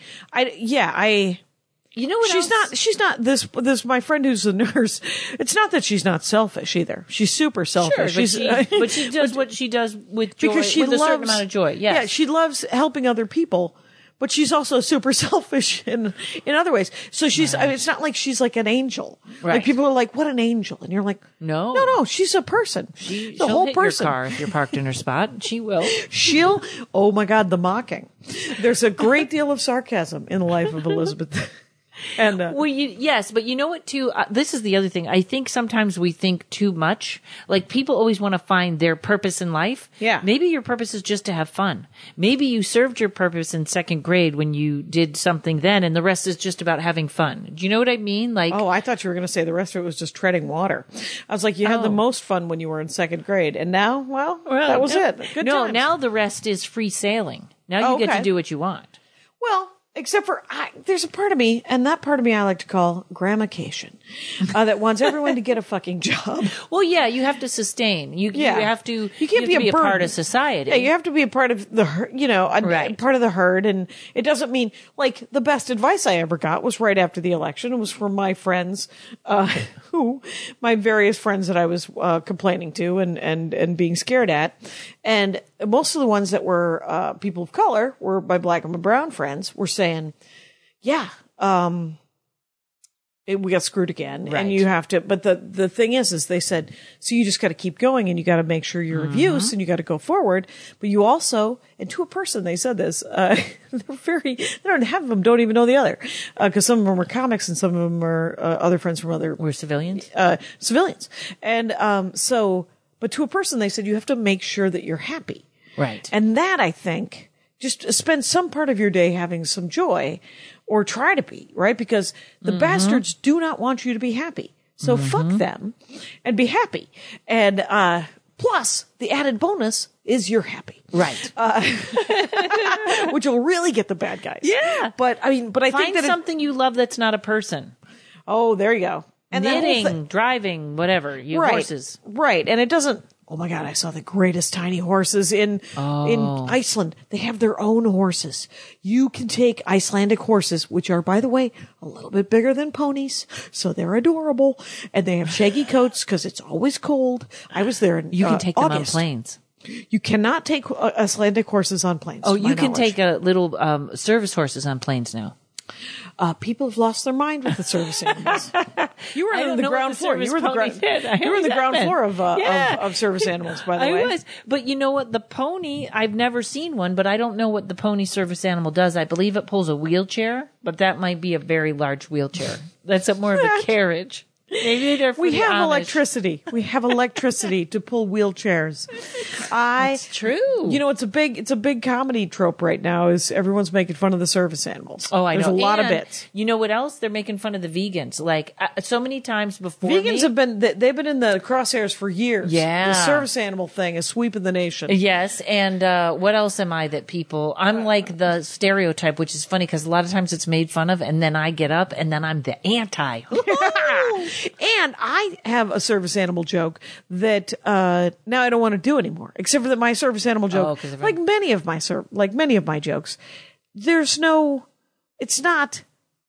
You know what she's not this my friend who's a nurse. It's not that she's not selfish either. She's super selfish. Sure, but she does what she does with joy, because she with a certain amount of joy. Yes. Yeah, she loves helping other people. But she's also super selfish in other ways. So she's, I mean, it's not like she's like an angel. Right. Like people are like, what an angel. And you're like, no, she's a person. She'll the whole hit person. Your car if you're parked in her spot. She will. Oh my God, the mocking. There's a great deal of sarcasm in the life of Elizabeth. And yes, but you know what too? This is the other thing. I think sometimes we think too much. Like people always want to find their purpose in life. Yeah. Maybe your purpose is just to have fun. Maybe you served your purpose in 2nd grade when you did something then, and the rest is just about having fun. Do you know what I mean? Like, oh, I thought you were going to say the rest of it was just treading water. I was like, you had the most fun when you were in 2nd grade, and now, well that was it. Good times. Now the rest is free sailing. Now you get to do what you want. Well. Except for there's a part of me, and that part of me I like to call gramication, that wants everyone to get a fucking job. Well, yeah, you have to sustain. You have to. You can't be a part burden. of society. Yeah, you have to be a part of the Right. part of the herd, and it doesn't mean like the best advice I ever got was right after the election. It was from my friends, my various friends that I was complaining to and being scared at, and most of the ones that were people of color were my black and my brown friends were saying, yeah, we got screwed again, Right. and you have to. But the thing is they said, so you just got to keep going, and you got to make sure you're of use, and you got to go forward. But you also, and to a person, they said this. They don't have them. Don't even know the other, because some of them are comics, and some of them are other friends from other We're civilians. civilians. And but to a person, they said you have to make sure that you're happy, Right. And that I think. Just spend some part of your day having some joy, or try to be, right? Because the bastards do not want you to be happy. So fuck them and be happy. And plus, the added bonus is you're happy. Right. Which will really get the bad guys. Yeah. But I Find think that something you love that's not a person. oh, there you go. And that whole Knitting, thing- driving, whatever. You right, horses. Right. And it doesn't, oh my God, I saw the greatest tiny horses in Iceland. They have their own horses. You can take Icelandic horses, which are, by the way, a little bit bigger than ponies. So they're adorable. And they have shaggy coats because it's always cold. I was there in You can take them on August. planes. You cannot take Icelandic horses on planes. Oh, to my you can knowledge. take little service horses on planes now. People have lost their mind with the service animals. You were I on don't the know ground what the floor. You service were the pony ground. did. I You were in always the have ground been. floor Yeah. of service animals. By the I way, was. But you know what? The pony, I've never seen one, but I don't know what the pony service animal does. I believe it pulls a wheelchair, but that might be a very large wheelchair. That's more of a carriage. Maybe they're for We the have Amish. electricity. We have electricity to pull wheelchairs. It's true. You know, it's a big comedy trope right now. Is everyone's making fun of the service animals? Oh, I There's know. a lot of And bits. You know what else? They're making fun of the vegans. Like so many times before. Vegans have been they've been in the crosshairs for years. Yeah. The service animal thing is sweeping the nation. Yes, and what else am I that people? I'm like the stereotype, which is funny because a lot of times it's made fun of, and then I get up and then I'm the anti. And I have a service animal joke that now I don't want to do anymore, except for that my service animal joke, 'cause of like many of my jokes, there's no, it's not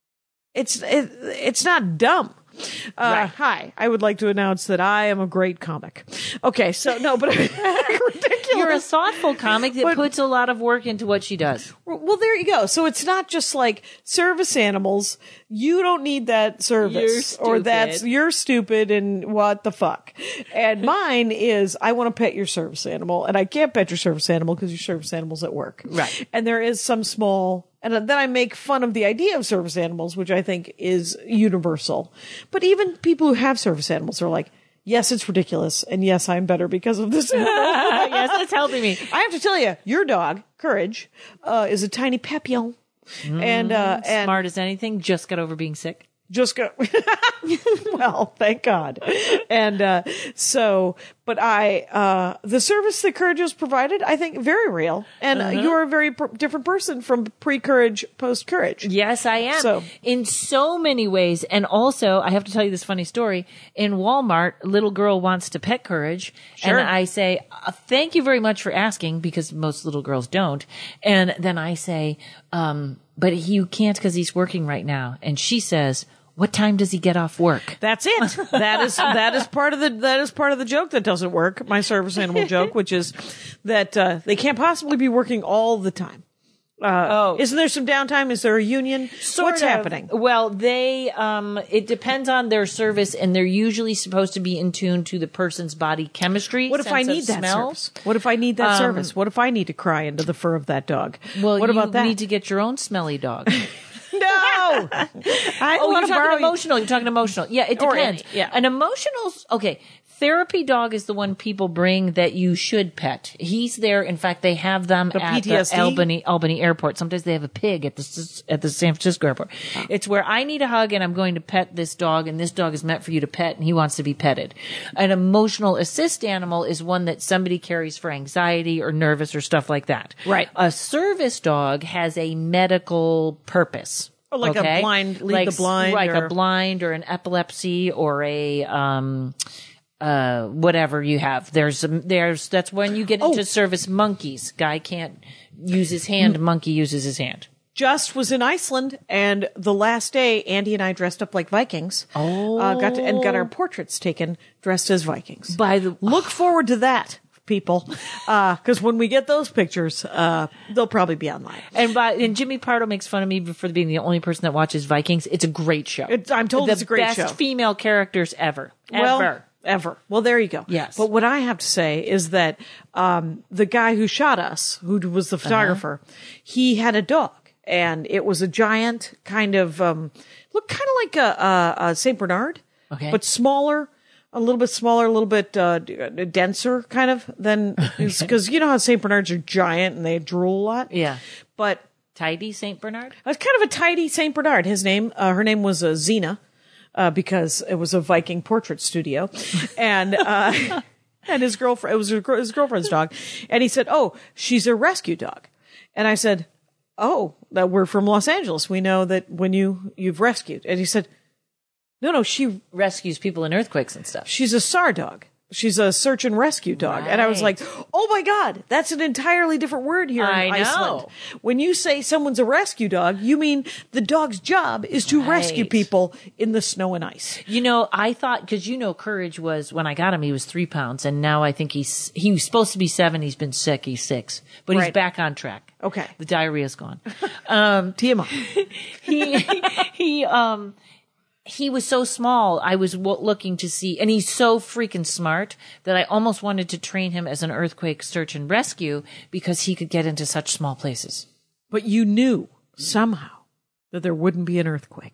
dumb. Right. Hi, I would like to announce that I am a great comic. Okay, so no, but ridiculous. You're a thoughtful comic that But- puts a lot of work into what she does. Well, there you go. So it's not just like service animals. You don't need that service, You're or that's stupid. you're stupid and what the fuck. And mine is I want to pet your service animal, and I can't pet your service animal because your service animal's at work. Right. And there is some small, and then I make fun of the idea of service animals, which I think is universal. But even people who have service animals are like, yes, it's ridiculous, and yes, I'm better because of this animal. Yes, that's helping me. I have to tell you, your dog, Courage, is a tiny papillon. And Smart as anything, just got over being sick. just go, well, thank God. And, but the service that Courage has provided, I think very real. And you're a very different person from pre-Courage, post-Courage. Yes, I am. So- in so many ways. And also, I have to tell you this funny story. In Walmart, a little girl wants to pet Courage. Sure. And I say, thank you very much for asking, because most little girls don't. And then I say, but you can't because he's working right now. And she says, what time does he get off work? That's it. That is part of the joke that doesn't work. My service animal joke, which is that they can't possibly be working all the time. Isn't there some downtime? Is there a union? What's happening? Well, they, it depends on their service, and they're usually supposed to be in tune to the person's body chemistry. What if I sense of need that smell. service? What if I need that service? What if I need to cry into the fur of that dog? Well, what you about that? need to get your own smelly dog. No, I Oh, want you're to borrow talking emotional. You're talking emotional. Yeah, it Or depends. any, yeah. An emotional, okay. therapy dog is the one people bring that you should pet. He's there. In fact, they have them at PTSD? the Albany airport. Sometimes they have a pig at the San Francisco airport. It's where I need a hug and I'm going to pet this dog, and this dog is meant for you to pet and he wants to be petted. An emotional assist animal is one that somebody carries for anxiety or nervous or stuff like that. Right. A service dog has a medical purpose. Or like a blind, lead the blind. Like or... a blind or an epilepsy or a, whatever you have. That's when you get into service monkeys. Guy can't use his hand. Monkey uses his hand. Just was in Iceland, and the last day, Andy and I dressed up like Vikings. Got our portraits taken dressed as Vikings. Look forward to that, people, because when we get those pictures, they'll probably be online. And Jimmy Pardo makes fun of me for being the only person that watches Vikings. It's a great show. I'm told it's a great show. The best female characters ever. Ever. Well, there you go. Yes. But what I have to say is that the guy who shot us, who was the photographer, he had a dog, and it was a giant kind of looked kind of like a Saint Bernard, but smaller. A little bit smaller, a little bit denser, kind of, than, because you know how St. Bernards are giant and they drool a lot? Yeah. But. Tidy St. Bernard? It was kind of a tidy St. Bernard. Her name was Xena, because it was a Viking portrait studio. And, and his girlfriend, it was his girlfriend's dog. And he said, "Oh, she's a rescue dog." And I said, "Oh, that we're from Los Angeles. We know that when you've rescued." And he said, No, she rescues people in earthquakes and stuff. She's a SAR dog. She's a search and rescue dog. Right. And I was like, oh my God, that's an entirely different word here in Iceland. When you say someone's a rescue dog, you mean the dog's job is to rescue people in the snow and ice. You know, I thought, because Courage was, when I got him, he was 3 pounds, and now I think he was supposed to be 7. He's been sick. He's 6. But he's back on track. Okay. The diarrhea's gone. TMI. He was so small, I was looking to see, and he's so freaking smart that I almost wanted to train him as an earthquake search and rescue because he could get into such small places. But you knew somehow that there wouldn't be an earthquake.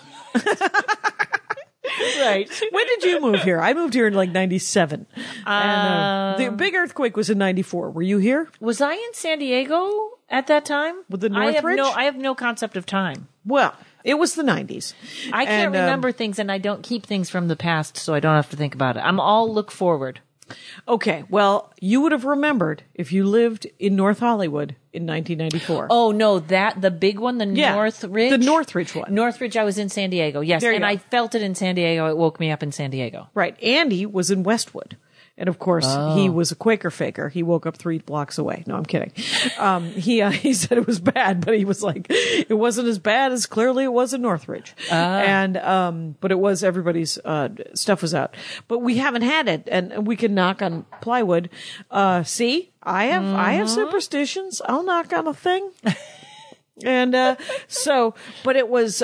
Right. When did you move here? I moved here in like 97. And the big earthquake was in 94. Were you here? Was I in San Diego at that time? With the Northridge? I have no concept of time. Well, it was the 90s. I can't remember things, and I don't keep things from the past, so I don't have to think about it. I'm all look forward. Okay, well, you would have remembered if you lived in North Hollywood in 1994. Oh, no, the big one, Northridge? The Northridge one. Northridge, I was in San Diego, yes. And I felt it in San Diego. It woke me up in San Diego. Right. Andy was in Westwood. And of course, he was a Quaker faker. He woke up 3 blocks away. No, I'm kidding. He said it was bad, but he was like, it wasn't as bad as clearly it was in Northridge. But it was, everybody's stuff was out. But we haven't had it, and we can knock on plywood. See, I have superstitions. I'll knock on a thing. And but it was.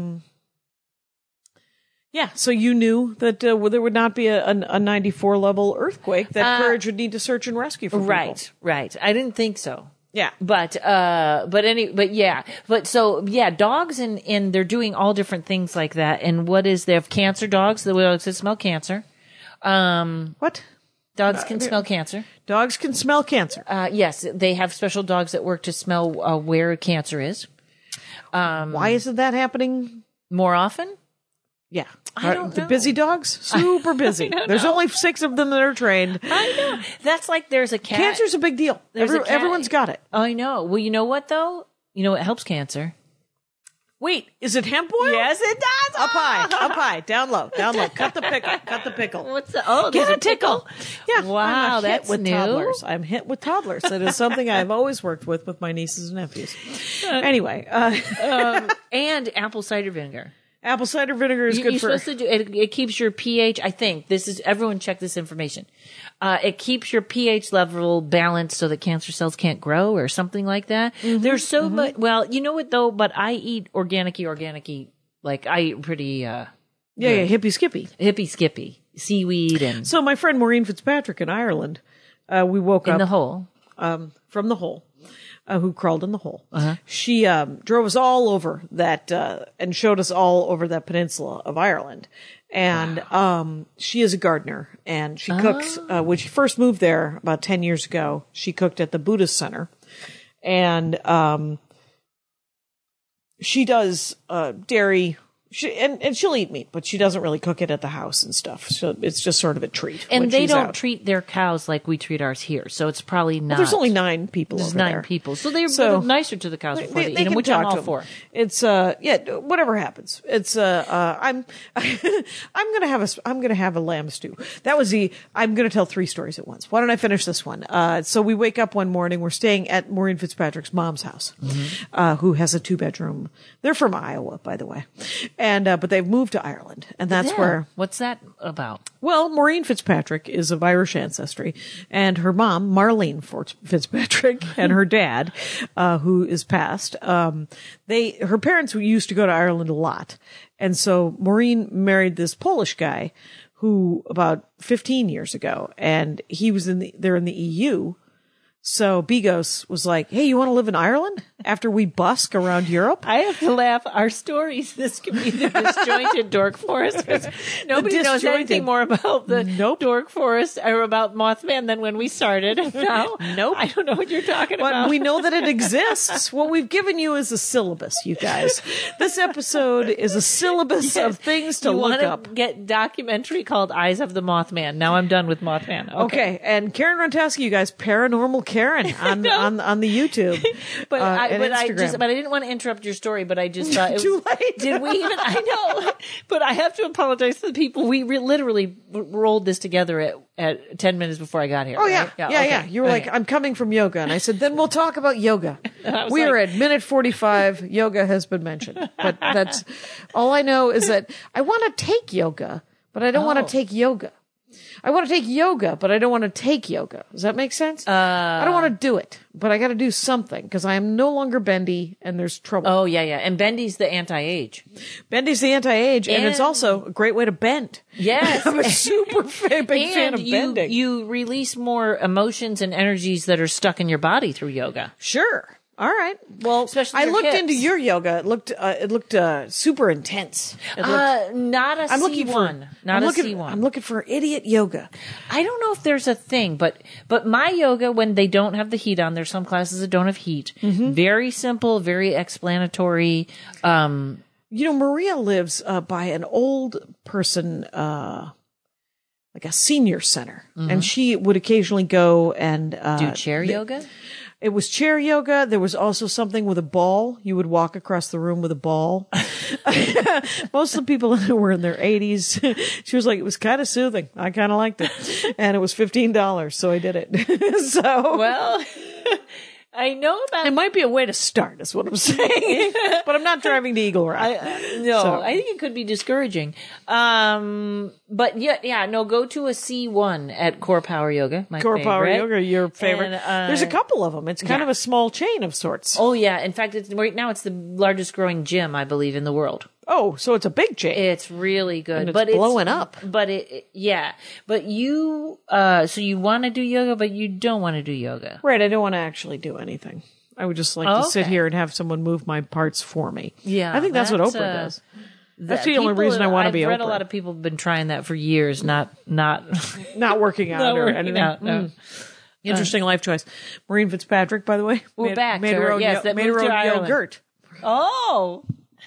Yeah, so you knew that there would not be a 94 level earthquake that Courage would need to search and rescue for people. Right. I didn't think so. Yeah. But dogs and they're doing all different things like that. And they have cancer dogs that smell cancer. What? Dogs can smell cancer. Dogs can smell cancer. Yes, they have special dogs that work to smell where cancer is. Why isn't that happening more often? Yeah. I don't know. The busy dogs? Super busy. There's only 6 of them that are trained. I know. That's like there's a cat. Cancer's a big deal. Everyone's got it. I know. Well, you know what, though? You know what helps cancer? Wait, is it hemp oil? Yes, it does. Up high, down low. Cut the pickle. What's the, Get a tickle. Yeah. Wow, that's with new. Toddlers. I'm hit with toddlers. That is something I've always worked with my nieces and nephews. Anyway. And apple cider vinegar. Apple cider vinegar is good for... You're supposed to do it keeps your pH, I think. Everyone check this information. It keeps your pH level balanced so that cancer cells can't grow or something like that. Mm-hmm, There's so much, well, you know what though, but I eat organic-y, like I eat pretty, hippy skippy, seaweed and... So my friend Maureen Fitzpatrick in Ireland, we woke up... In the hole. From the hole. who crawled in the hole. She drove us all over that and showed us all over that peninsula of Ireland. And she is a gardener, and she cooks. When she first moved there about 10 years ago, she cooked at the Buddhist Center. And she does dairy. And she'll eat meat, but she doesn't really cook it at the house and stuff. So it's just sort of a treat. And when they she's don't out. treat their cows like we treat ours here. So it's probably not. Well, there's only 9 people There's over 9 there. people. So they're So- nicer to the cows before they eat them, can which I'm talk all to 'em. for. It's whatever happens. It's I'm I'm gonna have a lamb stew. That was I'm gonna tell 3 stories at once. Why don't I finish this one? So we wake up one morning. We're staying at Maureen Fitzpatrick's mom's house, who has a 2-bedroom. They're from Iowa, by the way, and but they've moved to Ireland, and that's Yeah. where. What's that about? Well, Maureen Fitzpatrick is of Irish ancestry, and her mom, Marlene Fitzpatrick, and her dad, who is passed, her parents used to go to Ireland a lot. And so Maureen married this Polish guy who about 15 years ago, and he was they're in the EU. So Bigos was like, hey, you want to live in Ireland after we busk around Europe? I have to laugh. Our stories, this could be the disjointed Dork Forest. Nobody knows disjointed. anything more about the Nope. Dork Forest or about Mothman than when we started. No, Nope. I don't know what you're talking But about. we know that it exists. What we've given you is a syllabus, you guys. This episode is a syllabus of things to you look wanna up. Get documentary called Eyes of the Mothman. Now I'm done with Mothman. Okay, and Karen Rontowski, you guys, Paranormal Karen on the YouTube, But and I Instagram. didn't want to interrupt your story. But I just thought it was Too late. Did we even? I know, but I have to apologize to the people. We literally rolled this together at 10 minutes before I got here. Oh right? yeah, okay. You were like, Okay. I'm coming from yoga, and I said, then we'll talk about yoga. was We are like- at minute 45. Yoga has been mentioned, but that's all I know is that I want to take yoga, but I don't want Oh. to take yoga. I want to take yoga, but I don't want to take yoga. Does that make sense? I don't want to do it, but I got to do something because I am no longer bendy and there's trouble. Oh yeah. And Bendy's the anti-age. Bendy's the anti-age, and it's And- also a great way to bend. Yes. I'm a super big fan And of bending. you release more emotions and energies that are stuck in your body through yoga. Sure. All right. Well, Especially I your looked hips. into your yoga. It looked super intense. It looked, Not a I'm C1. looking for Not I'm a looking, C1. I'm looking for idiot yoga. I don't know if there's a thing, but my yoga, when they don't have the heat on, there's some classes that don't have heat. Mm-hmm. Very simple, very explanatory. You know, Maria lives by an old person, like a senior center, and she would occasionally go and Do chair yoga? It was chair yoga. There was also something with a ball. You would walk across the room with a ball. Most of the people in it were in their 80s. She was like, it was kind of soothing. I kind of liked it. And it was $15, so I did it. So Well, I know about it might be a way to start, is what I'm saying. But I'm not driving to Eagle Rock. No, I think it could be discouraging. But no, go to a C1 at Core Power Yoga. My Core Power favorite. Yoga, your favorite. And, There's a couple of them. It's kind yeah. of a small chain of sorts. Oh yeah, in fact, right now it's the largest growing gym, I believe, in the world. Oh, so it's a big chain. It's really good, And it's but blowing up. But but you, so you want to do yoga, but you don't want to do yoga. Right, I don't want to actually do anything. I would just like to sit Okay. here and have someone move my parts for me. Yeah, I think that's what Oprah that's, does. That's the only People- reason I want to I've be read Oprah. a lot of people have been trying that for years, not Not working out not or working anything. out. No. Interesting life choice. Maureen Fitzpatrick, by the way. We're back made to her her. own, Yes, that made her moved to own Ireland. yogurt. Oh,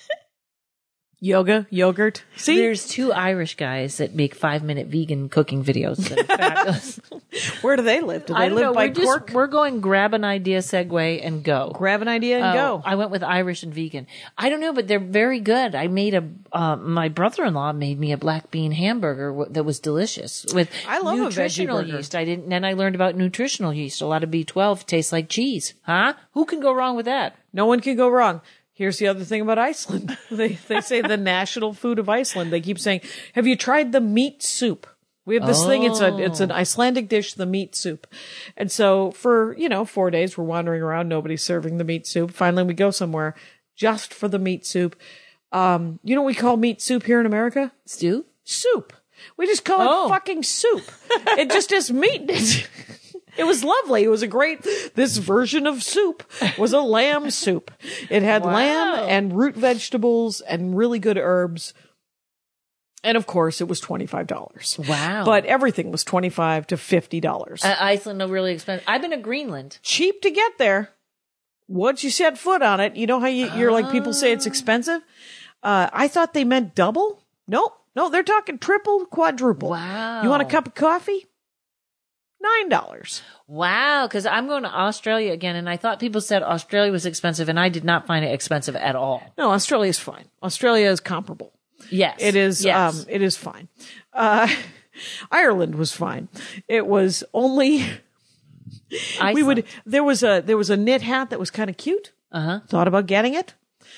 Yogurt. See? there's 2 Irish guys that make 5-minute vegan cooking videos. That are fabulous. Where do they live? Do they I don't live know. by Cork? We're going grab an idea, segue, and go. Grab an idea and go. I went with Irish and vegan. I don't know, but they're very good. I made my brother-in-law made me a black bean hamburger that was delicious with I love a veggie nutritional burger. yeast. Then I learned about nutritional yeast. A lot of B12 tastes like cheese. Huh? Who can go wrong with that? No one can go wrong. Here's the other thing about Iceland. They say the national food of Iceland. They keep saying, have you tried the meat soup? We have this thing. It's an Icelandic dish, the meat soup. And so for, 4 days, we're wandering around. Nobody's serving the meat soup. Finally, we go somewhere just for the meat soup. You know what we call meat soup here in America? Stew? Soup. We just call it fucking soup. It just has meat in it. It was lovely. It was this version of soup was a lamb soup. It had lamb and root vegetables and really good herbs. And of course, it was $25. Wow. But everything was $25 to $50. Iceland, no, really expensive. I've been to Greenland. Cheap to get there. Once you set foot on it, you know how you're like, people say it's expensive? I thought they meant double. Nope. No, they're talking triple, quadruple. Wow. You want a cup of coffee? $9. Wow, because I'm going to Australia again, and I thought people said Australia was expensive, and I did not find it expensive at all. No, Australia's fine. Australia is comparable. Yes. It is, Yes. it is fine. Ireland was fine. It was only, Iceland. there was a knit hat that was kind of cute. Thought about getting it.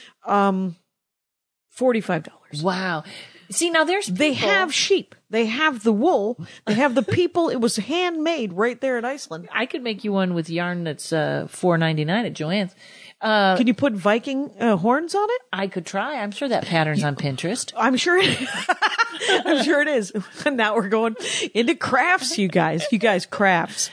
$45. Wow. See, now there's people. They have sheep. They have the wool. They have the people. It was handmade right there in Iceland. I could make you one with yarn that's $4.99 at Joann's. Can you put Viking horns on it? I could try. I'm sure that pattern's on Pinterest. I'm sure it is. Now we're going into crafts, you guys. You guys, crafts.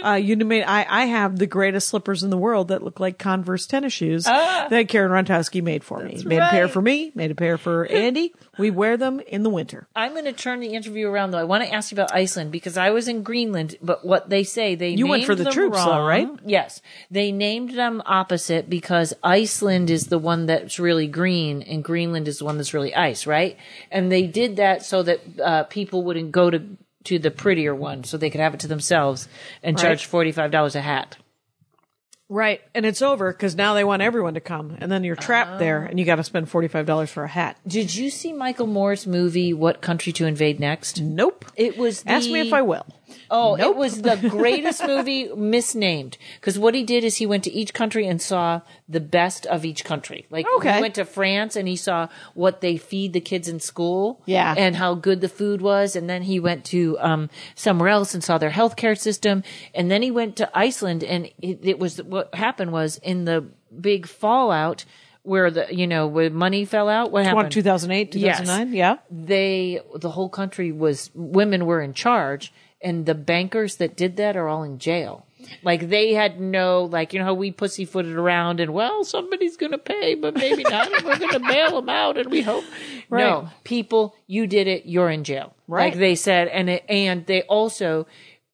I have the greatest slippers in the world that look like Converse tennis shoes that Karen Rontowski made for me. Made a pair for me, made a pair for Andy. We wear them in the winter. I'm going to turn the interview around, though. I want to ask you about Iceland because I was in Greenland, but what they say, You went for the them troops, wrong. though, right? Yes. They named them opposite because Iceland is the one that's really green and Greenland is the one that's really ice, right? And they did that so that people wouldn't go to the prettier one so they could have it to themselves and charge $45 a hat. Right. And it's over because now they want everyone to come. And then you're trapped there and you got to spend $45 for a hat. Did you see Michael Moore's movie, What Country to Invade Next? Nope. It was Ask me if I will. Oh, Nope. It was the greatest movie misnamed. Because what he did is he went to each country and saw the best of each country. Like Okay. he went to France and he saw what they feed the kids in school. Yeah. And how good the food was. And then he went to somewhere else and saw their healthcare system. And then he went to Iceland and it was what happened was in the big fallout where where money fell out. What happened? 2008, 2009. Yes. Yeah. The whole country women were in charge. And the bankers that did that are all in jail. Like they had how we pussyfooted around and, well, somebody's going to pay, but maybe not. And we're going to bail them out and we hope. Right. No, people, you did it. You're in jail. Right. Like they said. And they also,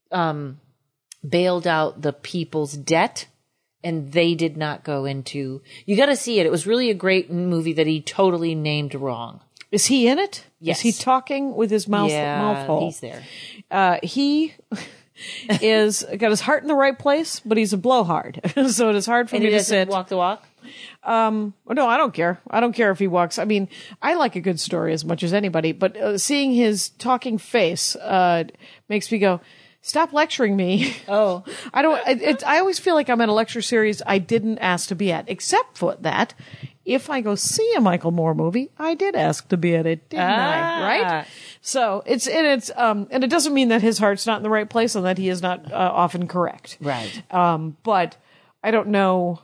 bailed out the people's debt and they did not go into, you got to see it. It was really a great movie that he totally named wrong. Is he in it? Yes. Is he talking with his mouth full? He's there. He is got his heart in the right place, but he's a blowhard. So it is hard for And me he to doesn't sit. walk the walk? No, I don't care. I don't care if he walks. I mean, I like a good story as much as anybody, but seeing his talking face makes me go, stop lecturing me. Oh. I always feel like I'm in a lecture series I didn't ask to be at, except for that. If I go see a Michael Moore movie, I did ask to be at it, didn't I? Right? So and it doesn't mean that his heart's not in the right place and that he is not often correct. Right. But I don't know.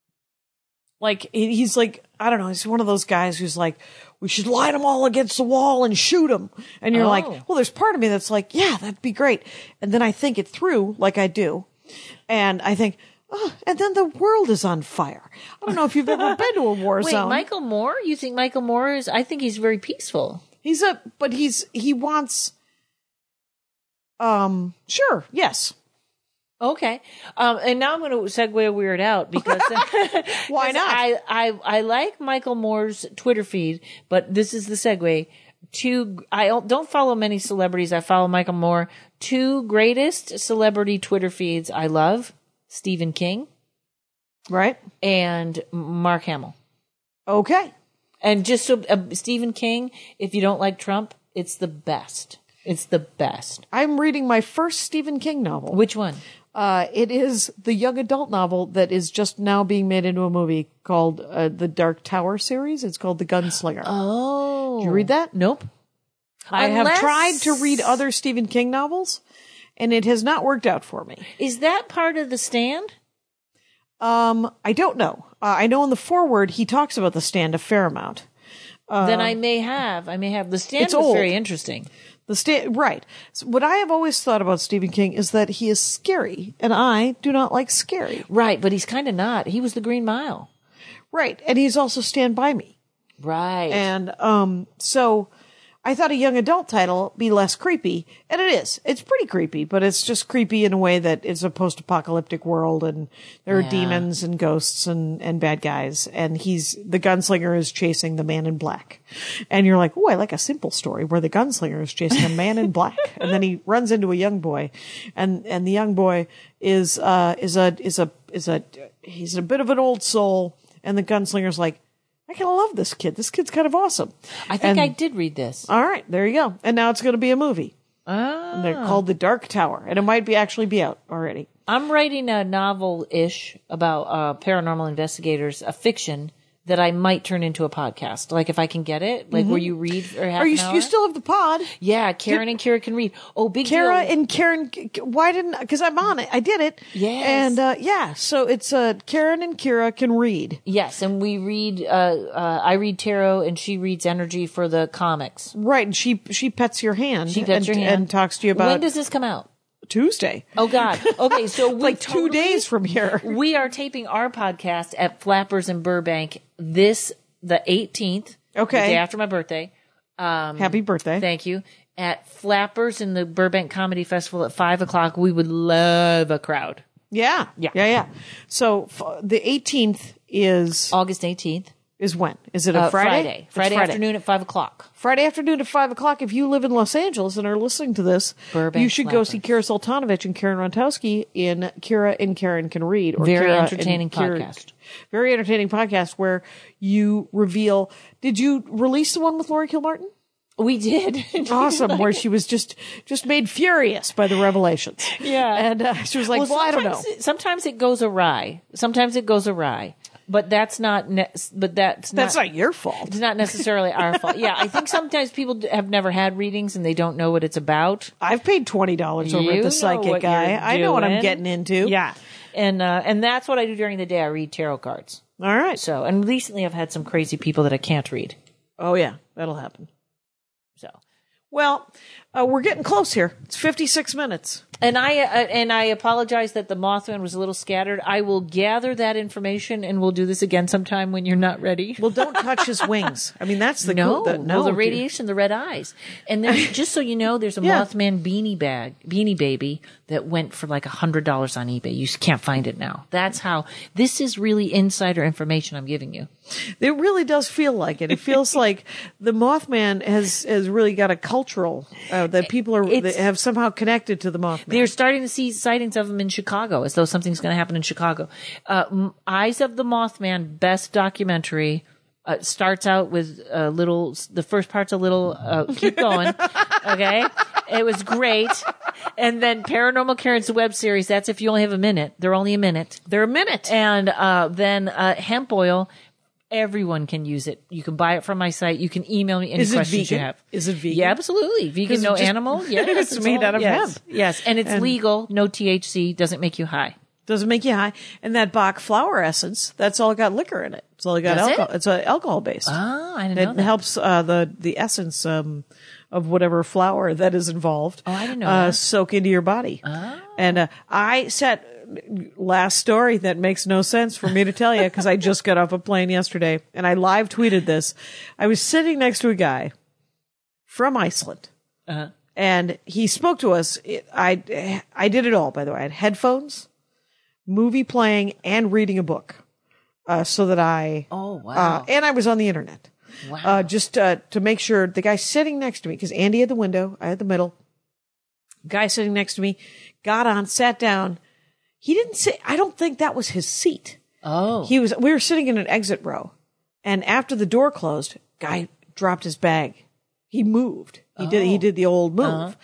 Like, he's like, I don't know. He's one of those guys who's like, we should line them all against the wall and shoot them. And you're like, well, there's part of me that's like, yeah, that'd be great. And then I think it through like I do. And I think, and then the world is on fire. I don't know if you've ever been to a war zone. Wait, Michael Moore? You think Michael Moore is? I think he's very peaceful. He wants, sure, yes. Okay. And now I'm going to segue Weird Out because Why not? I like Michael Moore's Twitter feed, but this is the segue. I don't follow many celebrities. I follow Michael Moore. Two greatest celebrity Twitter feeds I love. Stephen King. Right. And Mark Hamill. Okay. And just so, Stephen King, if you don't like Trump, it's the best. It's the best. I'm reading my first Stephen King novel. Which one? It is the young adult novel that is just now being made into a movie called the Dark Tower series. It's called The Gunslinger. Oh. Did you read that? Nope. I have tried to read other Stephen King novels, and it has not worked out for me. Is that part of The Stand? I don't know. I know in the foreword he talks about The Stand a fair amount. Then I may have. The Stand it's was old. very interesting. Right. So what I have always thought about Stephen King is that he is scary, and I do not like scary. Right, but he's kind of not. He was the Green Mile. Right, and he's also Stand By Me. Right. And so I thought a young adult title be less creepy, and it is. It's pretty creepy, but it's just creepy in a way that it's a post-apocalyptic world, and there are demons and ghosts and bad guys, and the gunslinger is chasing the man in black. And you're like, oh, I like a simple story where the gunslinger is chasing a man in black, and then he runs into a young boy, and the young boy he's a bit of an old soul, and the gunslinger's like, I kind of love this kid. This kid's kind of awesome. I think I did read this. All right, there you go. And now it's going to be a movie. And they're called The Dark Tower, and it might actually be out already. I'm writing a novel-ish about paranormal investigators, a fiction that I might turn into a podcast. Like if I can get it, like where you read for half an hour. You still have the pod. Yeah, Karen and Kira can read. Oh, big Kara deal. and Karen, because I'm on it. I did it. Yes. And so it's Karen and Kira can read. Yes, and we read, I read tarot and she reads energy for the comics. Right, and she pets your hand. She pets your hand. And talks to you about When does this come out? Tuesday. Oh, God. Okay, so we like 2 days from here. We are taping our podcast at Flappers in Burbank the 18th. Okay. The day after my birthday. Happy birthday. Thank you. At Flappers in the Burbank Comedy Festival at 5:00. We would love a crowd. Yeah. So the 18th is August 18th. Is when? Is it a Friday? Friday afternoon at 5:00. Friday afternoon at 5:00. If you live in Los Angeles and are listening to this, Burbank you should go see Kira Sultanovich and Karen Rontowski in Kira and Karen Can Read. Or Very Kira entertaining podcast. Very entertaining podcast where you reveal. Did you release the one with Lori Kilmartin? We did. Awesome. Where she was just made furious by the revelations. Yeah. And she was like, well I don't know. Sometimes it goes awry. But that's not. That's not your fault. It's not necessarily our fault. Yeah, I think sometimes people have never had readings and they don't know what it's about. I've paid $20 over at the psychic guy. I know what I'm getting into. Yeah, and that's what I do during the day. I read tarot cards. All right. So, and recently I've had some crazy people that I can't read. Oh yeah, that'll happen. So, well, we're getting close here. It's 56 minutes. And I apologize that the Mothman was a little scattered. I will gather that information and we'll do this again sometime when you're not ready. Well, don't touch his wings. I mean, that's the the radiation, the red eyes. And there's just so you know, there's a Mothman beanie baby that went for like $100 on eBay. You can't find it now. That's how this is really insider information I'm giving you. It really does feel like it. It feels like the Mothman has really got a cultural that people that have somehow connected to the Mothman. They're starting to see sightings of them in Chicago, as though something's going to happen in Chicago. Eyes of the Mothman, best documentary. Starts out with the first part's a little, keep going. Okay. It was great. And then Paranormal Karen's web series. That's if you only have a minute. They're only a minute. They're a minute. And, then, hemp oil. Everyone can use it. You can buy it from my site. You can email me any questions you have. Is it vegan? Yeah, absolutely. Vegan, no animal. Yeah, it's made out of hemp. Yes. And it's legal. No THC. Doesn't make you high. Doesn't make you high. And that Bach flower essence, that's all got liquor in it. It's all got alcohol. It's alcohol based. Ah, I didn't know that. It helps the essence of whatever flower that is involved. Oh, I didn't know that. Soak into your body. Oh. And I set last story that makes no sense for me to tell you because I just got off a plane yesterday and I live tweeted this. I was sitting next to a guy from Iceland. Uh-huh. And he spoke to us. I did it all, by the way. I had headphones, movie playing, and reading a book. So that oh, wow. And I was on the internet. Wow. Just to make sure the guy sitting next to me, because Andy had the window, I had the middle. Guy sitting next to me got on, sat down. He didn't sit. I don't think that was his seat. Oh. We were sitting in an exit row. And after the door closed, guy dropped his bag. He moved. He did the old move. Uh-huh.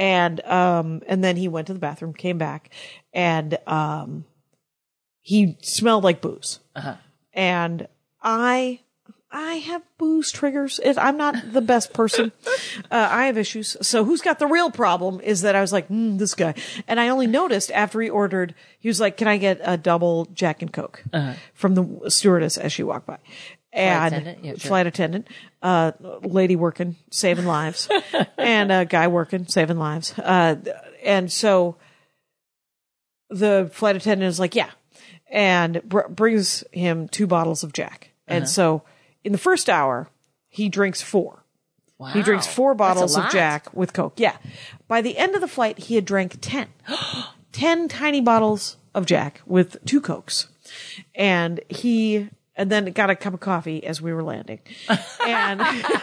And then he went to the bathroom, came back, and he smelled like booze. Uh-huh. And I I have booze triggers. I'm not the best person. I have issues. So who's got the real problem is that I was like, this guy. And I only noticed after he ordered, he was like, can I get a double Jack and Coke from the stewardess as she walked by? And flight attendant, lady working, saving lives, and a guy working, saving lives. And so the flight attendant is like, yeah, and brings him 2 bottles of Jack. And so in the first hour, he drinks 4. Wow. He drinks 4 bottles of Jack with Coke. Yeah. By the end of the flight, he had drank 10. 10 tiny bottles of Jack with 2 Cokes. And then got a cup of coffee as we were landing. And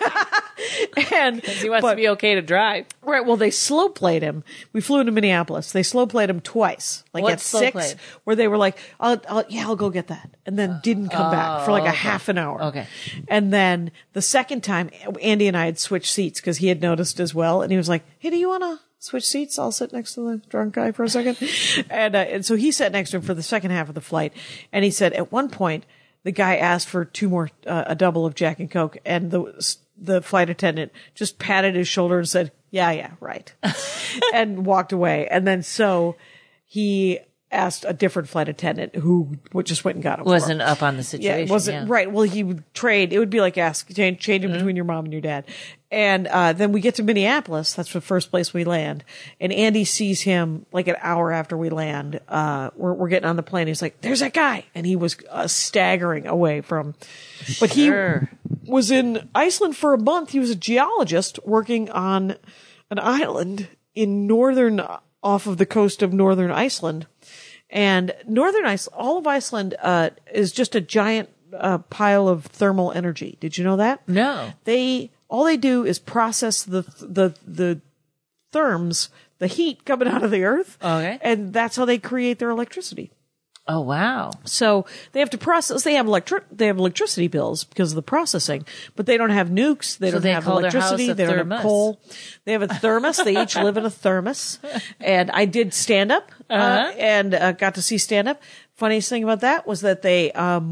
he wants to be okay to drive. Right. Well, they slow played him. We flew into Minneapolis. They slow played him twice. Like at 6, where they were like, I'll go get that. And then didn't come back for like a half an hour. Okay. And then the second time, Andy and I had switched seats because he had noticed as well. And he was like, hey, do you want to switch seats? I'll sit next to the drunk guy for a second. And so he sat next to him for the second half of the flight. And he said at one point, the guy asked for 2 more, a double of Jack and Coke, and the flight attendant just patted his shoulder and said, yeah, right. And walked away. And then so he asked a different flight attendant who just went and got him. Wasn't up on the situation. Yeah, it wasn't right. Well, he would trade. It would be like changing between your mom and your dad. And then we get to Minneapolis. That's the first place we land. And Andy sees him like an hour after we land. We're getting on the plane. He's like, there's that guy. And he was staggering away from, but he was in Iceland for a month. He was a geologist working on an island off of the coast of northern Iceland. And northern Iceland, all of Iceland, is just a giant pile of thermal energy. Did you know that? No. All they do is process the therms, the heat coming out of the earth. Okay. And that's how they create their electricity. Oh, wow. So they have to process, they have electricity bills because of the processing, but they don't have nukes. They don't have electricity. They don't have coal. They have a thermos. They each live in a thermos. And I did stand up, and got to see stand up. Funniest thing about that was that they,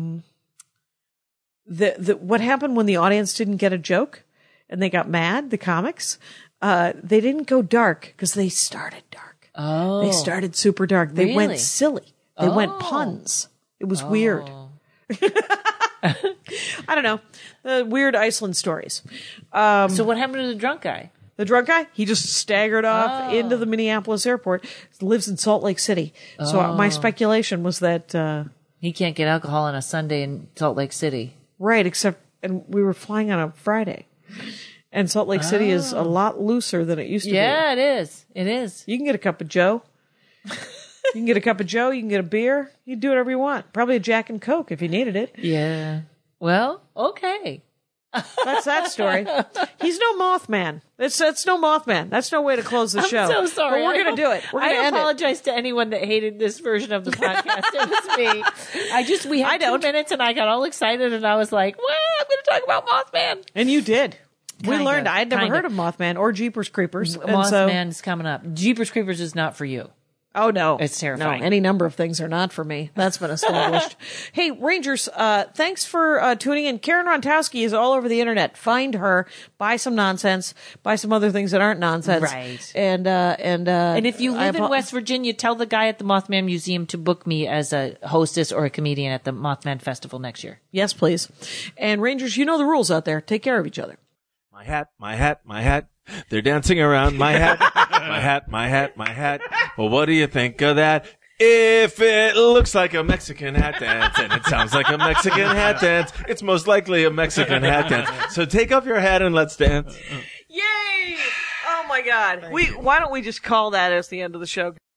what happened when the audience didn't get a joke and they got mad, the comics, they didn't go dark because they started dark. Oh. They started super dark. They went silly. They went puns. It was weird. I don't know. Weird Iceland stories. So what happened to the drunk guy? The drunk guy, he just staggered off into the Minneapolis airport. He lives in Salt Lake City. So my speculation was that he can't get alcohol on a Sunday in Salt Lake City. Right, and we were flying on a Friday. And Salt Lake City is a lot looser than it used to be. Yeah, it is. It is. You can get a cup of Joe. You can get a cup of Joe. You can get a beer. You can do whatever you want. Probably a Jack and Coke if you needed it. Yeah. Well, okay. That's that story. He's no Mothman. That's no Mothman. That's no way to close the show. I'm so sorry. But we're going to do it. We're going to end it. I apologize to anyone that hated this version of the podcast. It was me. We had 2 minutes and I got all excited and I was like, well, I'm going to talk about Mothman. And you did. We learned. I had never heard of Mothman or Jeepers Creepers. Mothman's coming up. Jeepers Creepers is not for you. Oh, no. It's terrifying. No, any number of things are not for me. That's been established. Hey, Rangers, thanks for tuning in. Karen Rontowski is all over the internet. Find her, buy some nonsense, buy some other things that aren't nonsense. Right. And if you live in West Virginia, tell the guy at the Mothman Museum to book me as a hostess or a comedian at the Mothman Festival next year. Yes, please. And Rangers, you know the rules out there. Take care of each other. My hat, my hat, my hat. They're dancing around my hat, my hat, my hat, my hat. Well, what do you think of that? If it looks like a Mexican hat dance and it sounds like a Mexican hat dance, it's most likely a Mexican hat dance. So take off your hat and let's dance. Yay! Oh my God. Why don't we just call that as the end of the show?